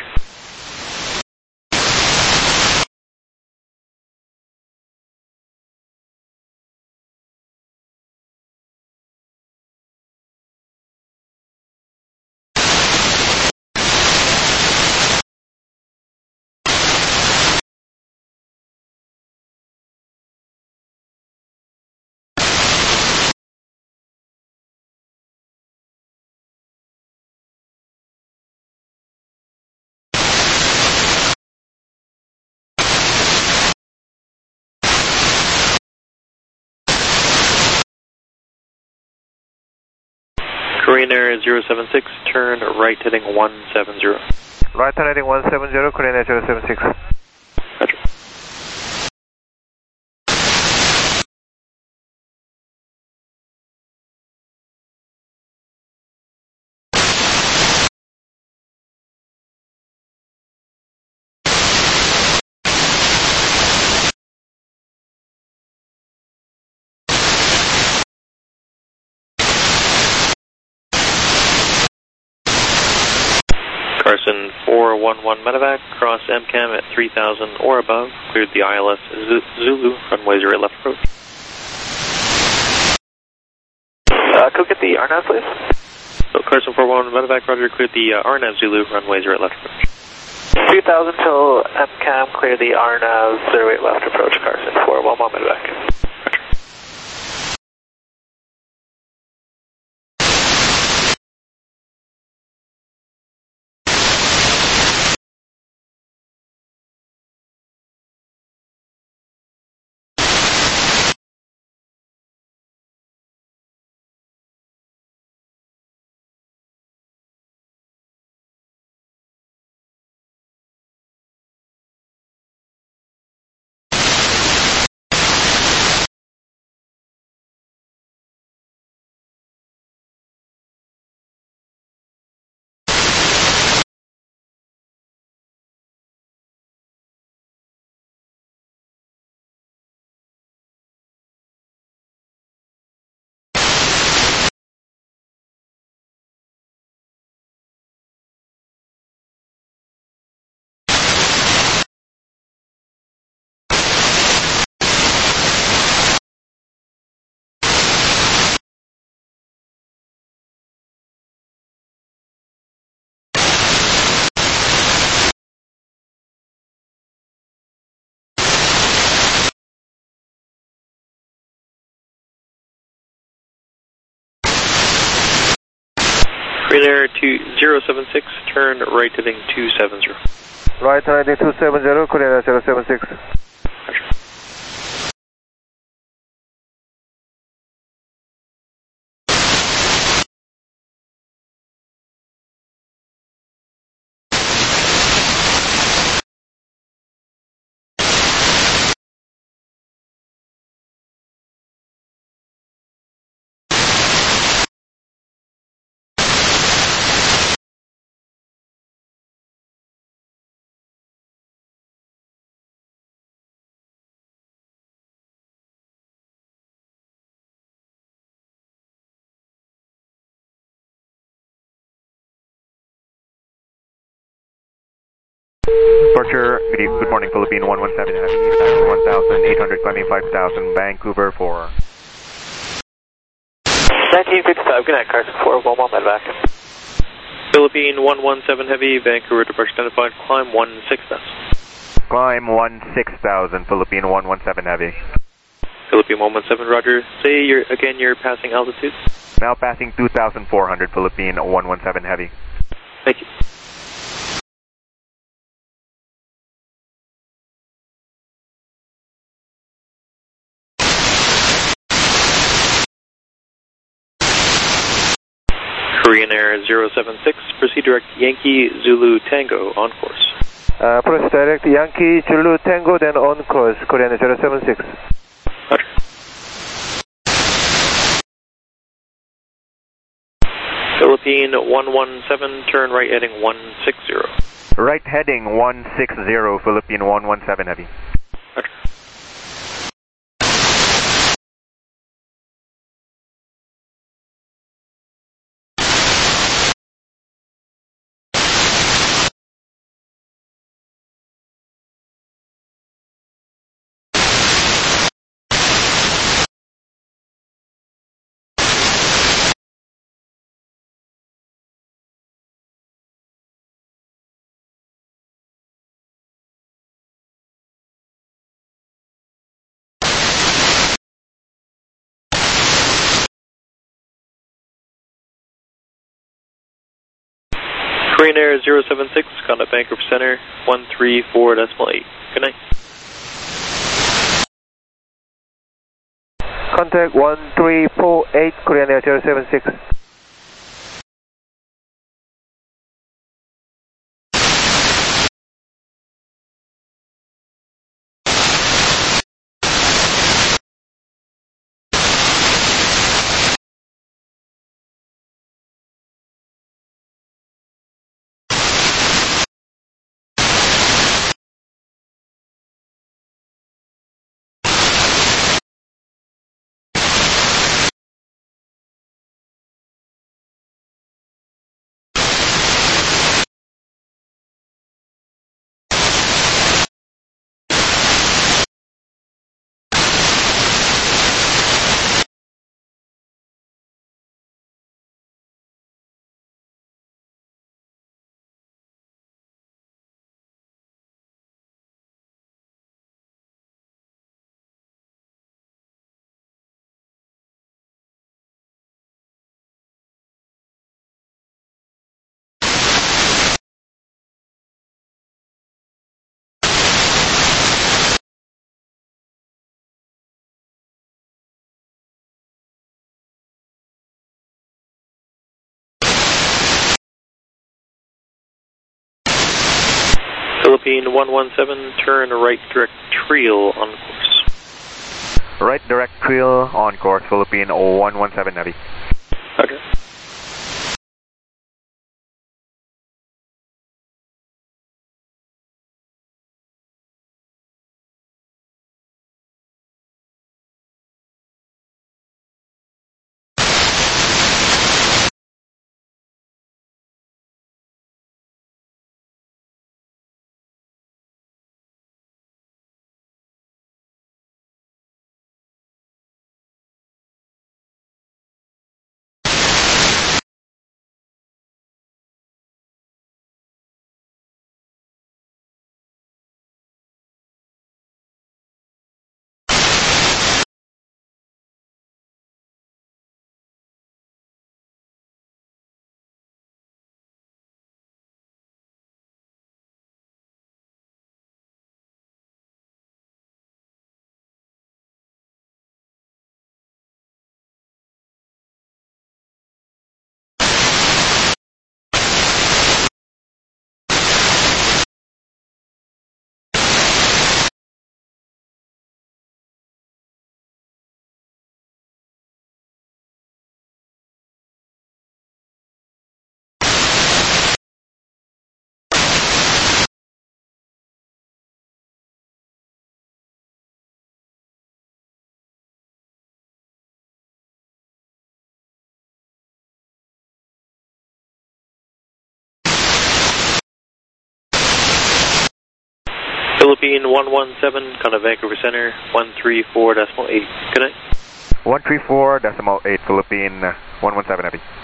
Speaker 2: Korean Air 076, turn right heading 170.
Speaker 10: Right turn heading 170, Korean Air 076.
Speaker 2: Roger. Carson 411 medevac, cross MCAM at 3,000 or above, cleared the ILS Zulu, runway 08 left approach.
Speaker 3: Could we get the RNAV, please?
Speaker 2: So Carson 411 medevac, roger, cleared the RNAV Zulu, runway 08 left approach.
Speaker 3: 3,000 till MCAM, clear the RNAV 08 left approach, Carson 411 medevac. Korean Air 076, turn right heading 270.
Speaker 10: Right turn heading 270, Korean Air 076. Departure, good morning, Philippine 117 Heavy, 1,800, climbing 5,000, Vancouver for
Speaker 3: 1955, good night, Carson 411 medevac.
Speaker 2: Philippine 117 Heavy, Vancouver departure identified, climb 16,000.
Speaker 10: Climb 16,000, Philippine 117 Heavy.
Speaker 2: Philippine 117, roger. Say again your passing altitude.
Speaker 10: Now passing 2,400, Philippine 117 Heavy.
Speaker 2: Thank you. Korean Air 076, proceed direct Yankee Zulu Tango on course.
Speaker 11: Proceed direct Yankee Zulu Tango, then on course, Korean Air 076.
Speaker 2: Roger. Philippine 117, turn right heading 160.
Speaker 10: Right heading 160, Philippine 117 Heavy.
Speaker 2: Roger. Korean Air 076, contact Vancouver Center 134.8. Good night.
Speaker 11: Contact 1348, Korean Air 076.
Speaker 2: Philippine 117, turn right direct Triel on course.
Speaker 10: Right direct Triel on course, Philippine 117 Heavy.
Speaker 2: Roger. Philippine 117, contact Vancouver Center 134.8. Good night.
Speaker 10: 134.8, Philippine 117 Heavy.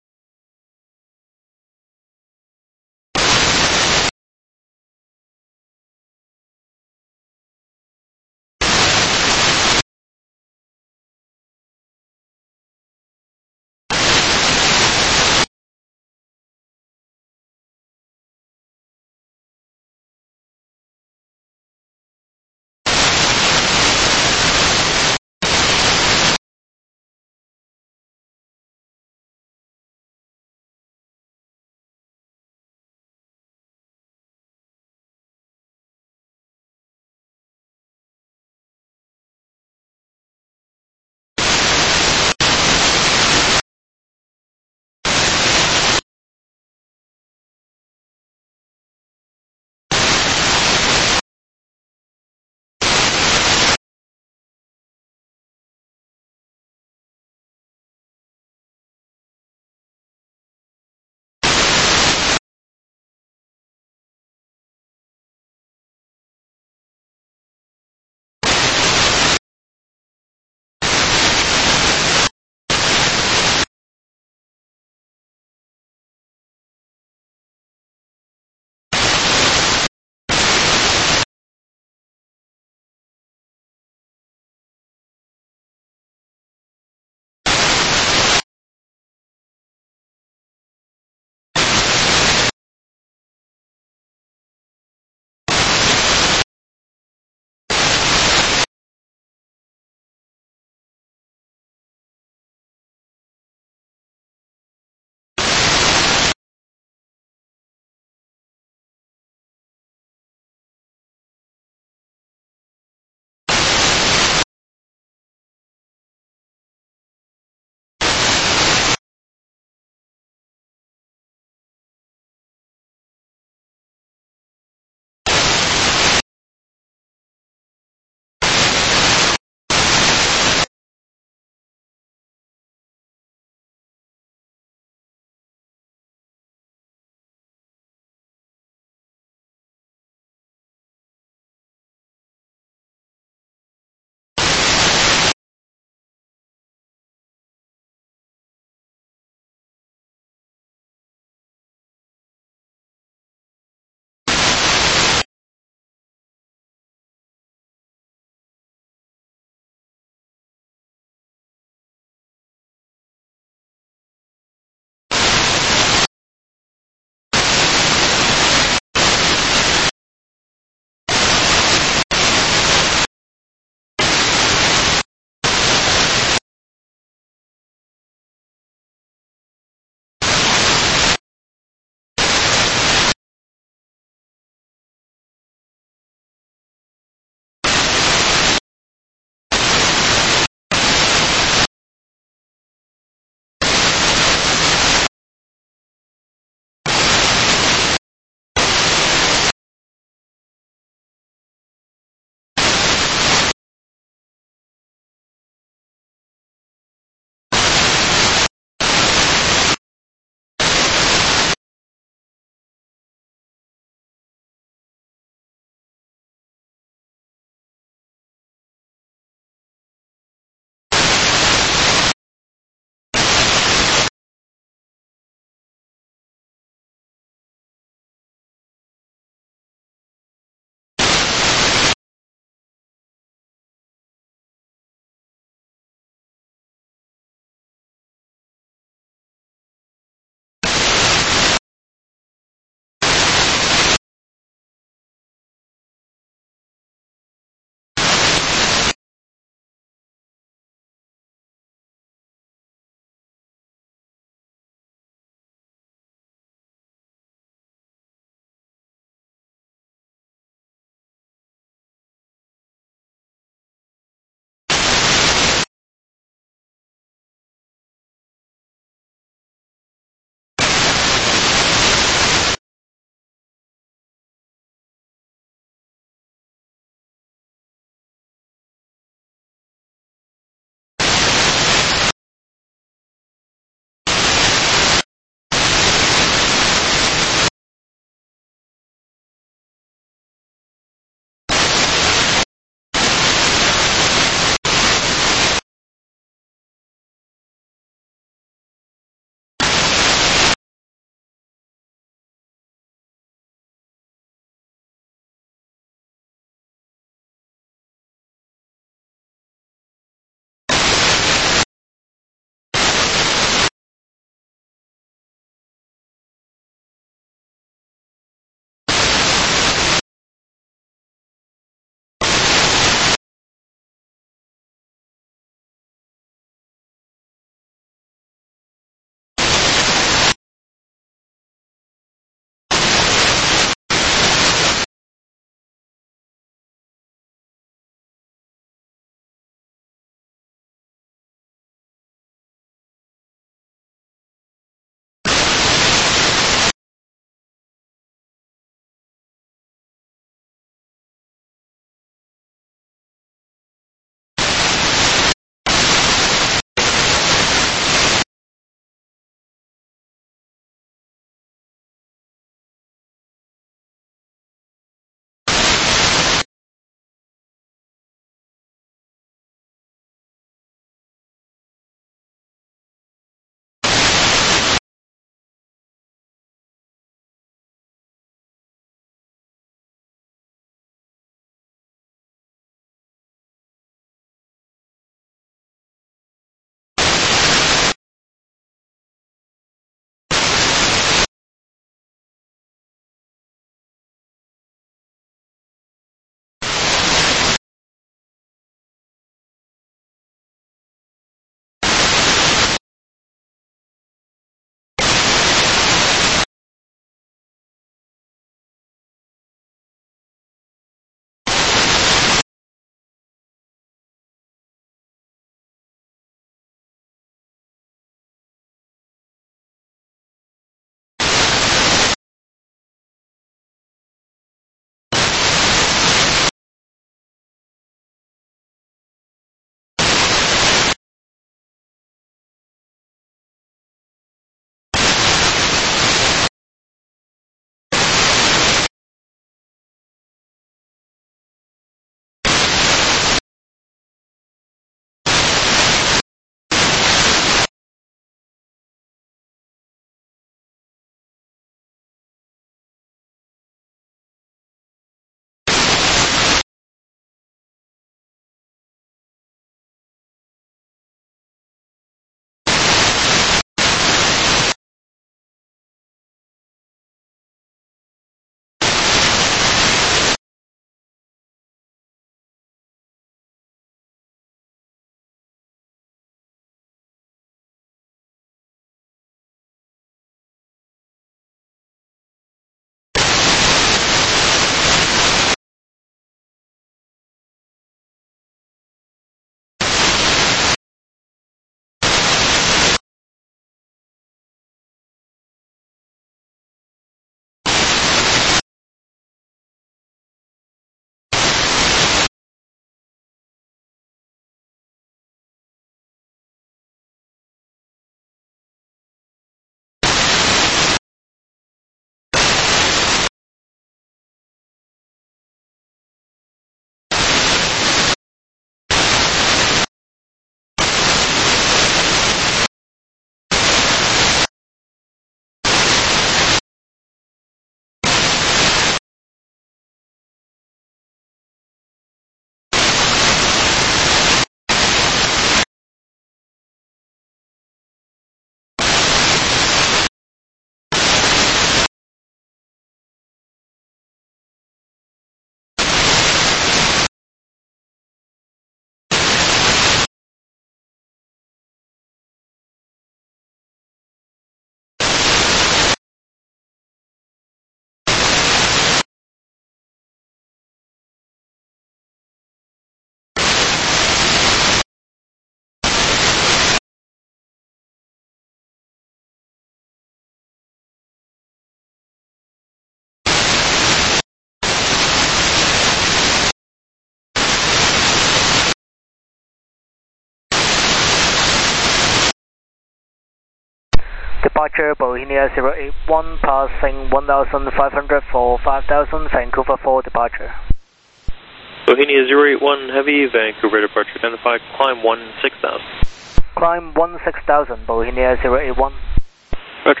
Speaker 12: departure, Bohemia 081, passing 1,500 for 5,000, Vancouver for departure.
Speaker 2: Bohemia 081 Heavy, Vancouver departure identified, climb 16,000.
Speaker 12: Climb 16,000, Bohemia 081.
Speaker 2: Roger.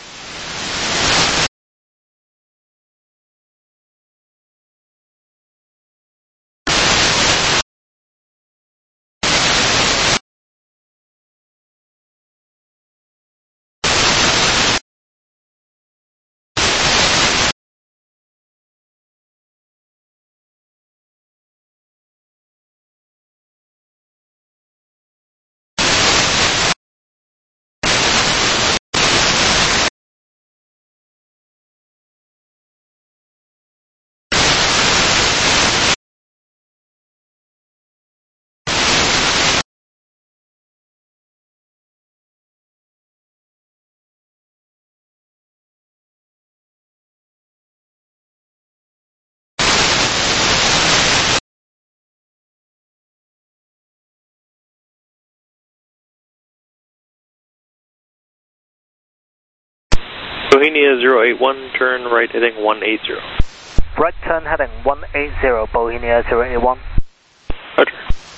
Speaker 2: Bohemia 081, turn right heading 180.
Speaker 12: Right turn heading 180, Bohemia 081.
Speaker 2: Roger.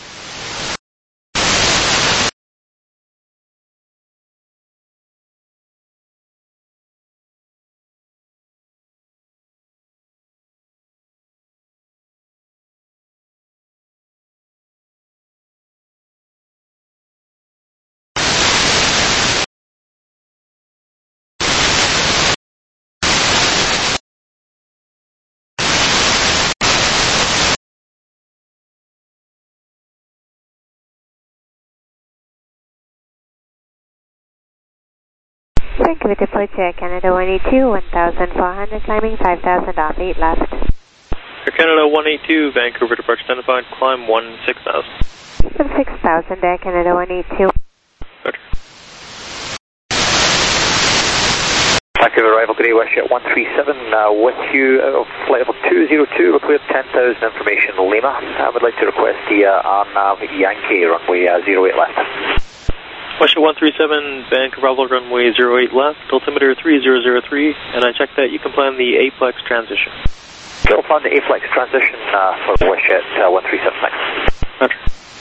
Speaker 8: Vancouver departure, Canada 182, 1,400, climbing 5,000 off 8 left.
Speaker 2: Air Canada 182, Vancouver departure identified, climb 16,000.
Speaker 8: 6,000, Air Canada 182.
Speaker 2: Roger.
Speaker 1: Vancouver arrival, Grey West Jet 137, with you out of flight level 202, we're cleared 10,000 information Lima. I would like to request the RNAV Yankee, runway 08 left.
Speaker 2: West Jet 137, Vancouver arrival, runway 08 left, altimeter 3003, and I checked that you can plan the Aplex transition.
Speaker 1: We'll plan the Aplex transition for West Jet 137 next.
Speaker 2: Roger.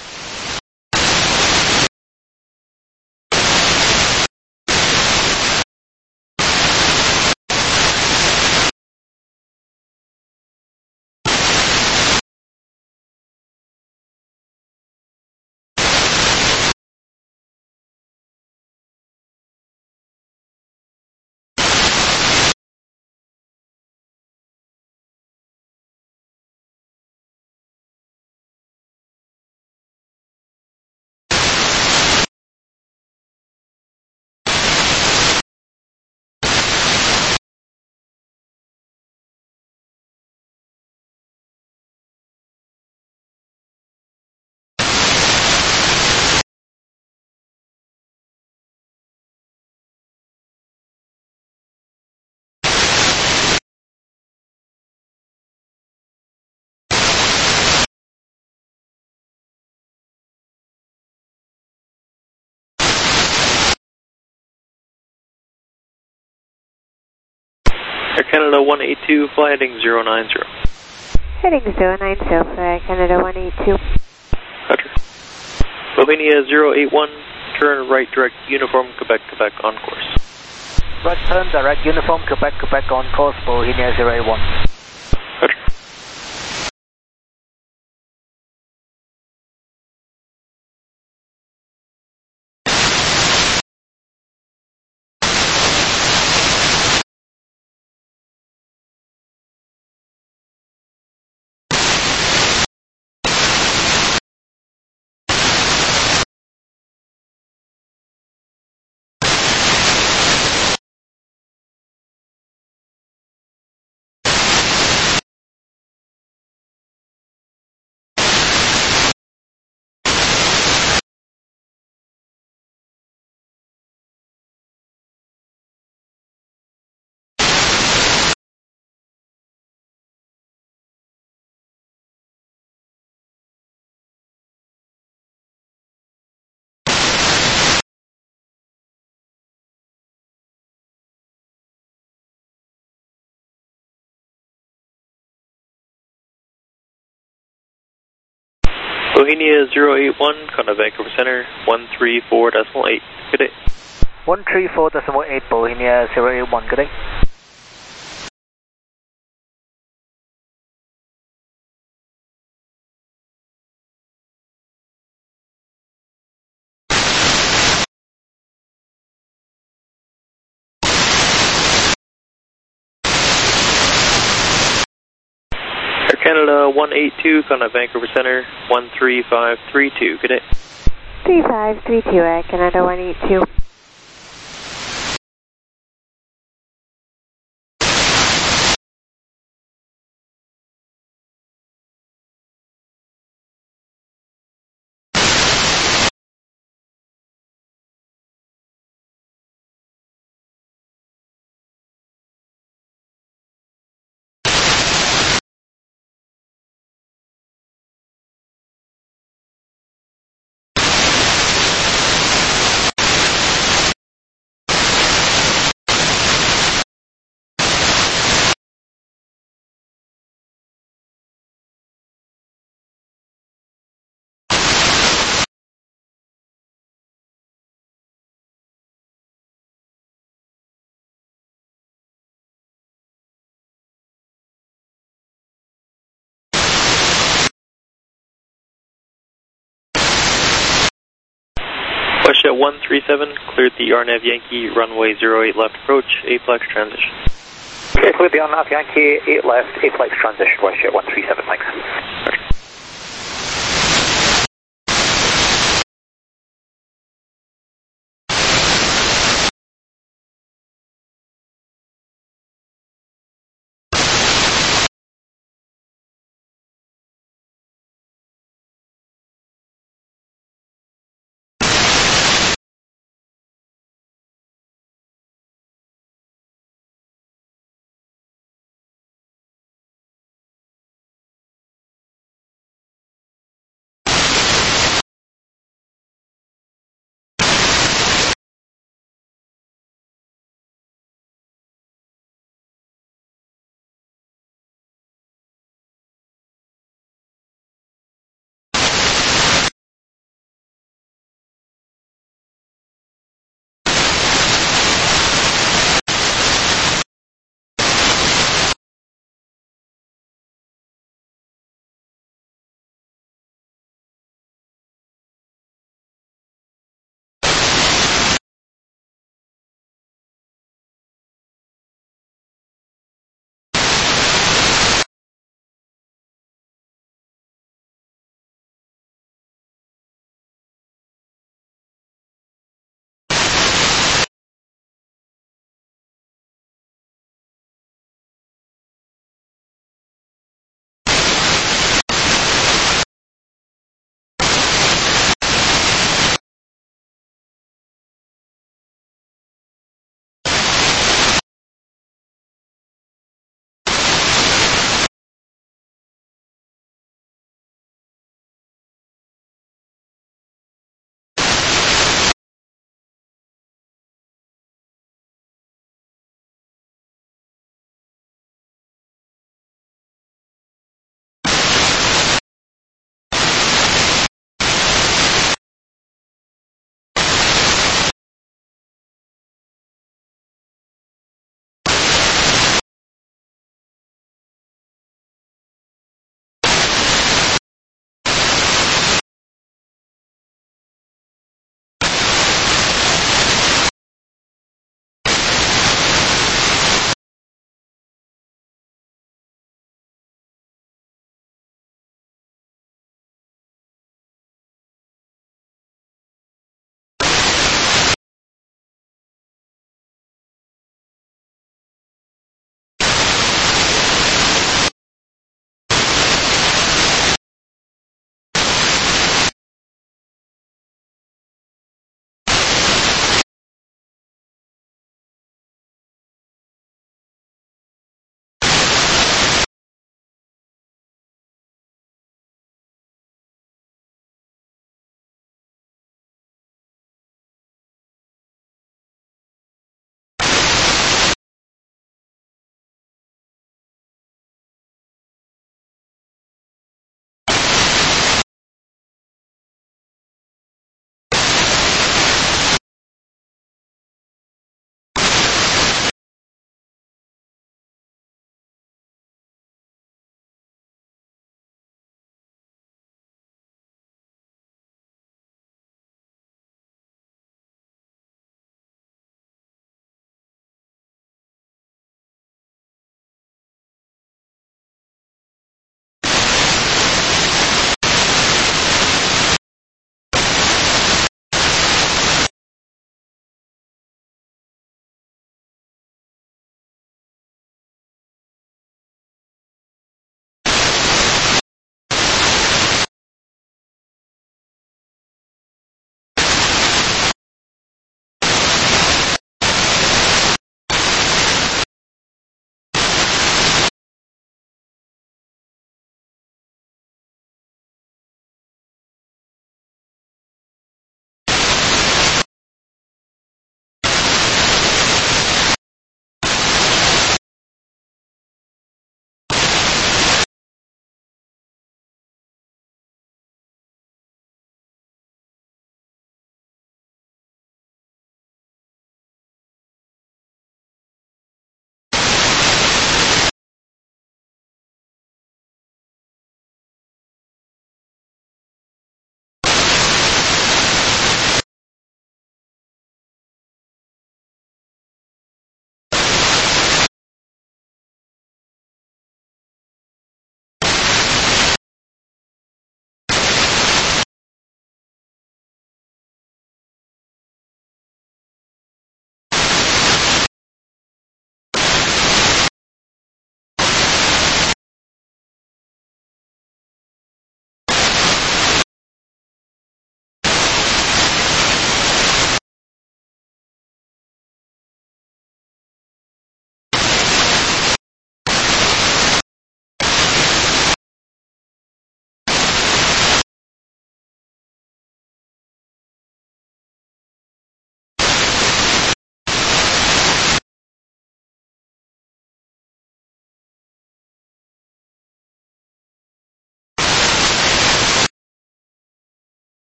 Speaker 2: Air Canada 182, fly heading 090.
Speaker 8: Heading 090 for Air Canada 182.
Speaker 2: Roger. Bohemia 081, turn right direct uniform Quebec, Quebec on course.
Speaker 12: Right turn direct uniform Quebec, Quebec on course, Bohemia 081.
Speaker 2: Roger. Bohemia 081, contact Vancouver Center, 134.8. Good day.
Speaker 12: 134.8, Bohemia 081, good day.
Speaker 2: Air Canada 182, contact Vancouver Center, 13532. Good day.
Speaker 8: 3532, Air Canada 182.
Speaker 2: WestJet 137, cleared the RNAV Yankee, runway 08 left approach, Aplex transition.
Speaker 1: Okay, cleared the RNAV Yankee, 8 left, Aplex transition, WestJet 137, thanks.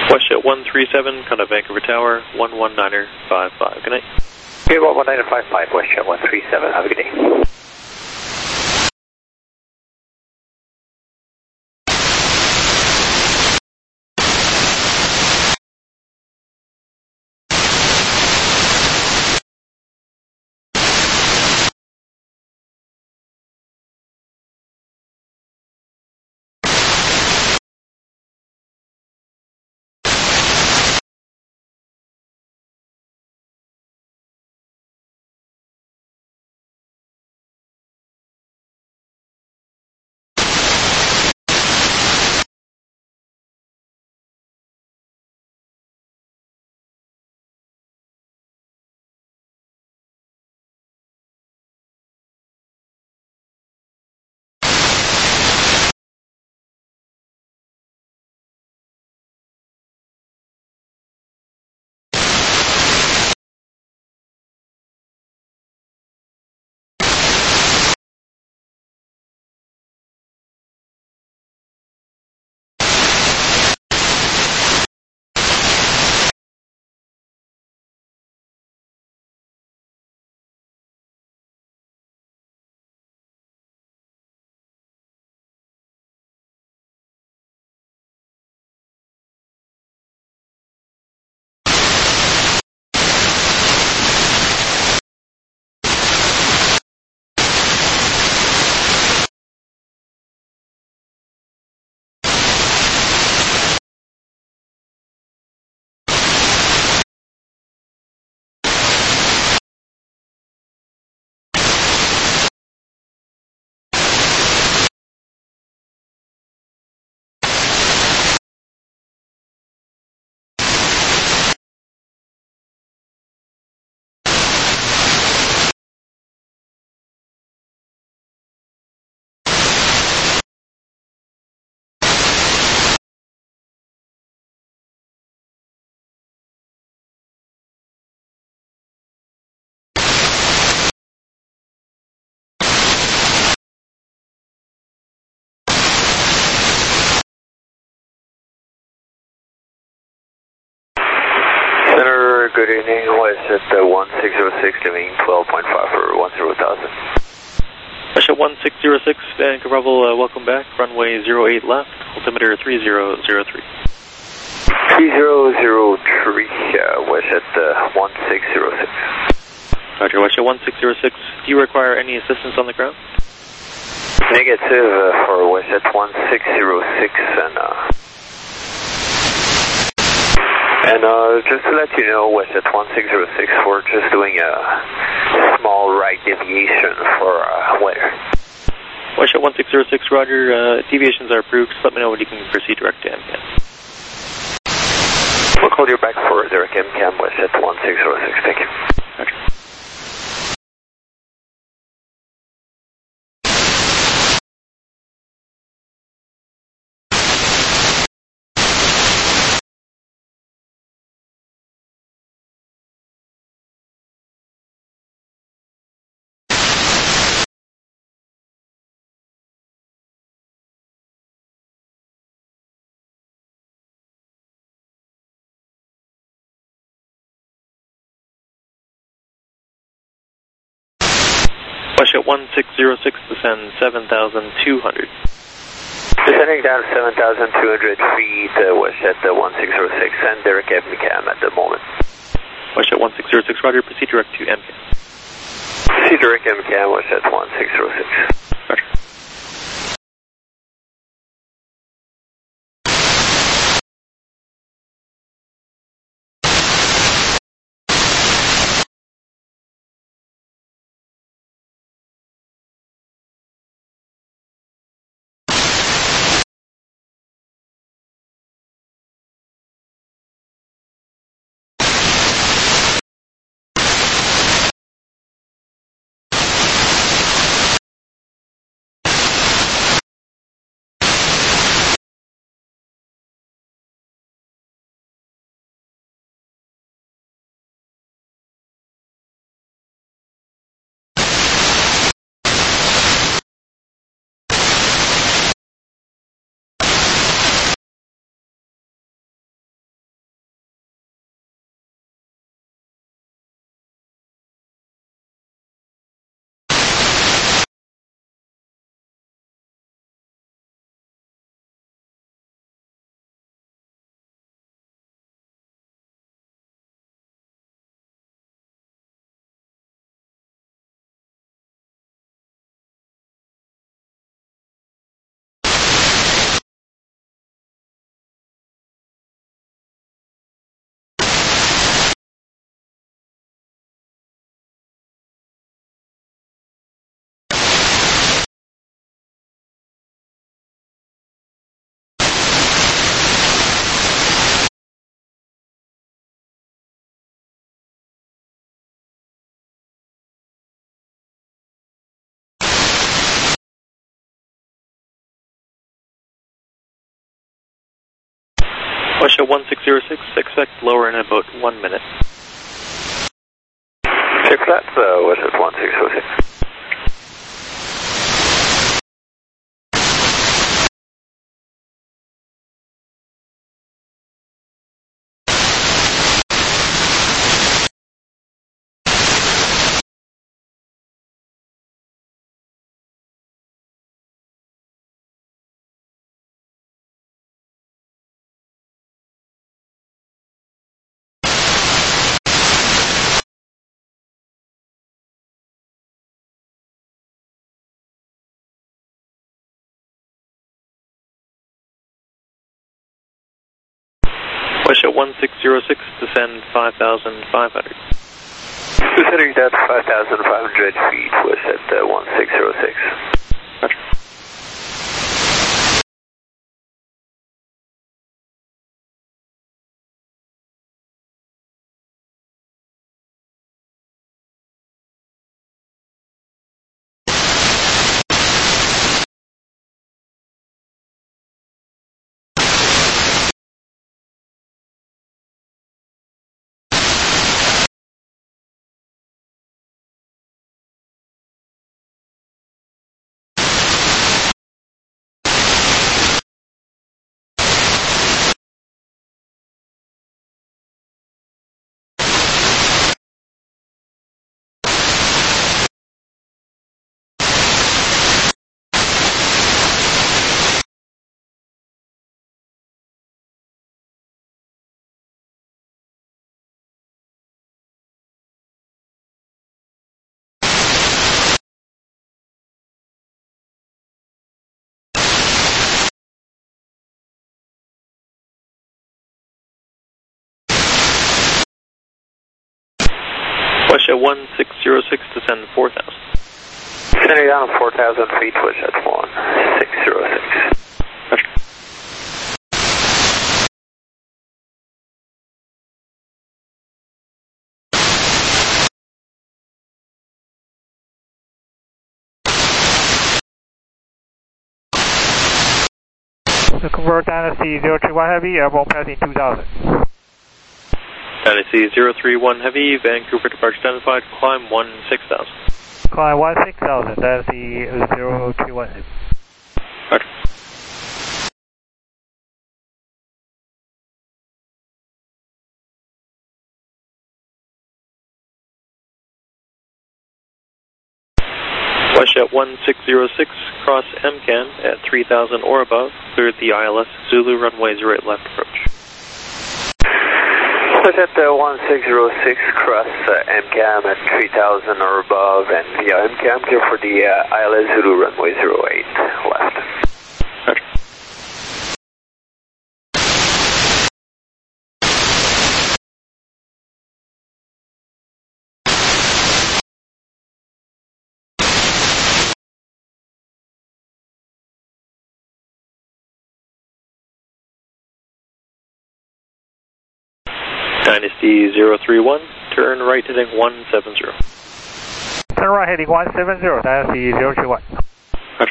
Speaker 2: WestJet 137, contact Vancouver Tower, 119er55. Good night.
Speaker 1: Okay, 11955, WestJet 137. Have a good day.
Speaker 4: Good evening, WestJet 1606, doing 12.5 for 10,000.
Speaker 2: WestJet 1606, Vancouver Bravo, welcome back, runway 08 left, altimeter 3003.
Speaker 4: 3003, WestJet 1606.
Speaker 2: Roger, WestJet 1606, do you require any assistance on the ground?
Speaker 4: Negative for WestJet 1606, and just to let you know, WestJet 1606, we're just doing a small right deviation for weather.
Speaker 2: WestJet 1606, Roger, deviations are approved. Just let me know when you can proceed direct to MCAM.
Speaker 4: We'll call you back for direct MCAM, WestJet 1606, thank you.
Speaker 2: Roger. WestJet 1606, descend 7,200.
Speaker 4: Descending down 7,200 feet, WestJet 1606, and direct MCAM at the moment.
Speaker 2: WestJet 1606, Roger, proceed direct to MCAM.
Speaker 4: Proceed direct MCAM, WestJet 1606.
Speaker 2: Roger. Russia 1606, expect lower in about 1 minute.
Speaker 1: Check that, West 1606.
Speaker 2: Russia 1606, descend 5,500.
Speaker 1: Considering that 5,500 feet was at 1606.
Speaker 2: Roger. Russia 1606, descend 4,000.
Speaker 1: Descending down 4,000 feet was at 1606.
Speaker 2: Roger.
Speaker 11: So convert Dynasty 031 Heavy, airborne passing 2,000.
Speaker 2: Dynasty 031 Heavy, Vancouver departure identified, climb 16,000.
Speaker 11: Climb 16,000, Dynasty 031 Heavy.
Speaker 2: Roger. Westjet 1606, cross MCAN at 3,000 or above, cleared the ILS Zulu runway 08 left approach.
Speaker 1: Westjet 1606, cross MCAM at 3,000 or above, and via MCAM clear for the ILS Zulu runway 08 left.
Speaker 2: Roger. Dynasty 031, turn right heading 170.
Speaker 11: Turn right heading 170, Dynasty 031.
Speaker 2: Roger.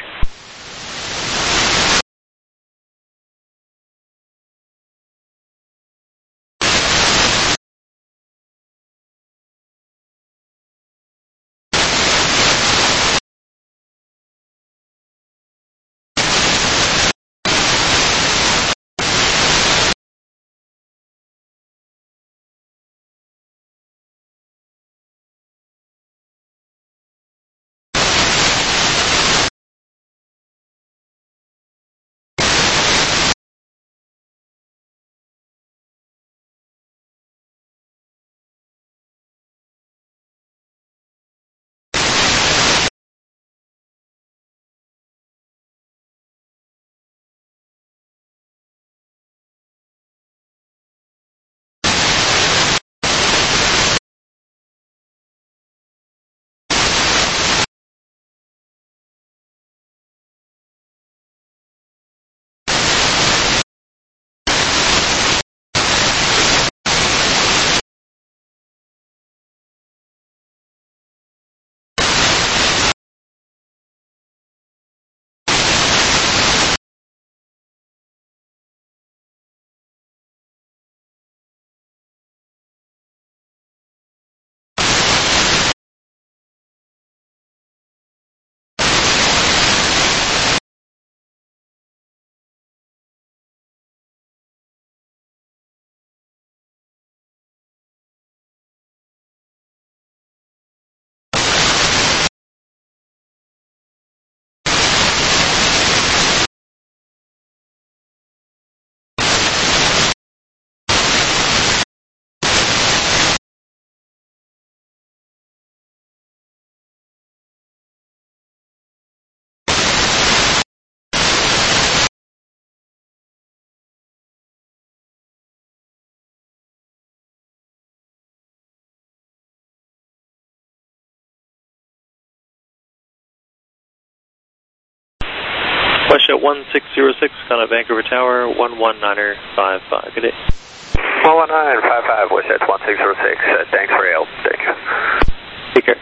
Speaker 2: WestJet 1606, kind of Vancouver Tower, 119er55. Good day.
Speaker 1: 11955, WestJet 1606. Thanks for your help. Thank you.
Speaker 2: Take care.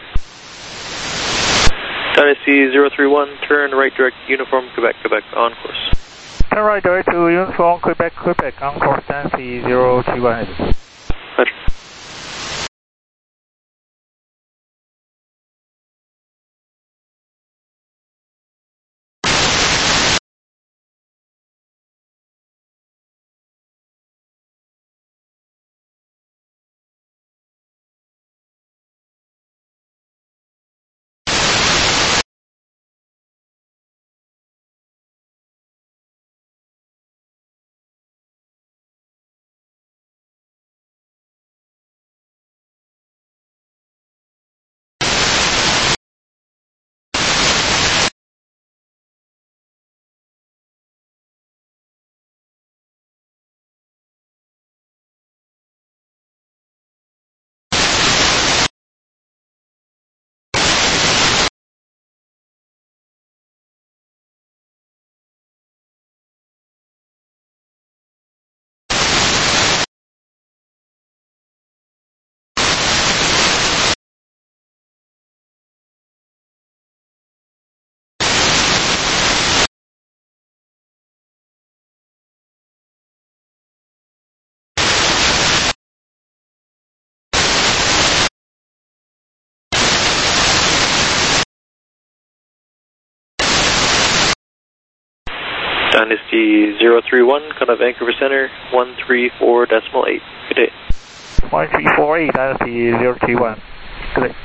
Speaker 2: Dynasty 031, turn right direct uniform, Quebec, Quebec, on course.
Speaker 7: Turn right direct to uniform, Quebec, Quebec, on course, Dynasty 031.
Speaker 2: Roger. Dynasty 031, kind of Vancouver Center, 134.8. Good day.
Speaker 7: 1348, Dynasty 031. Good day.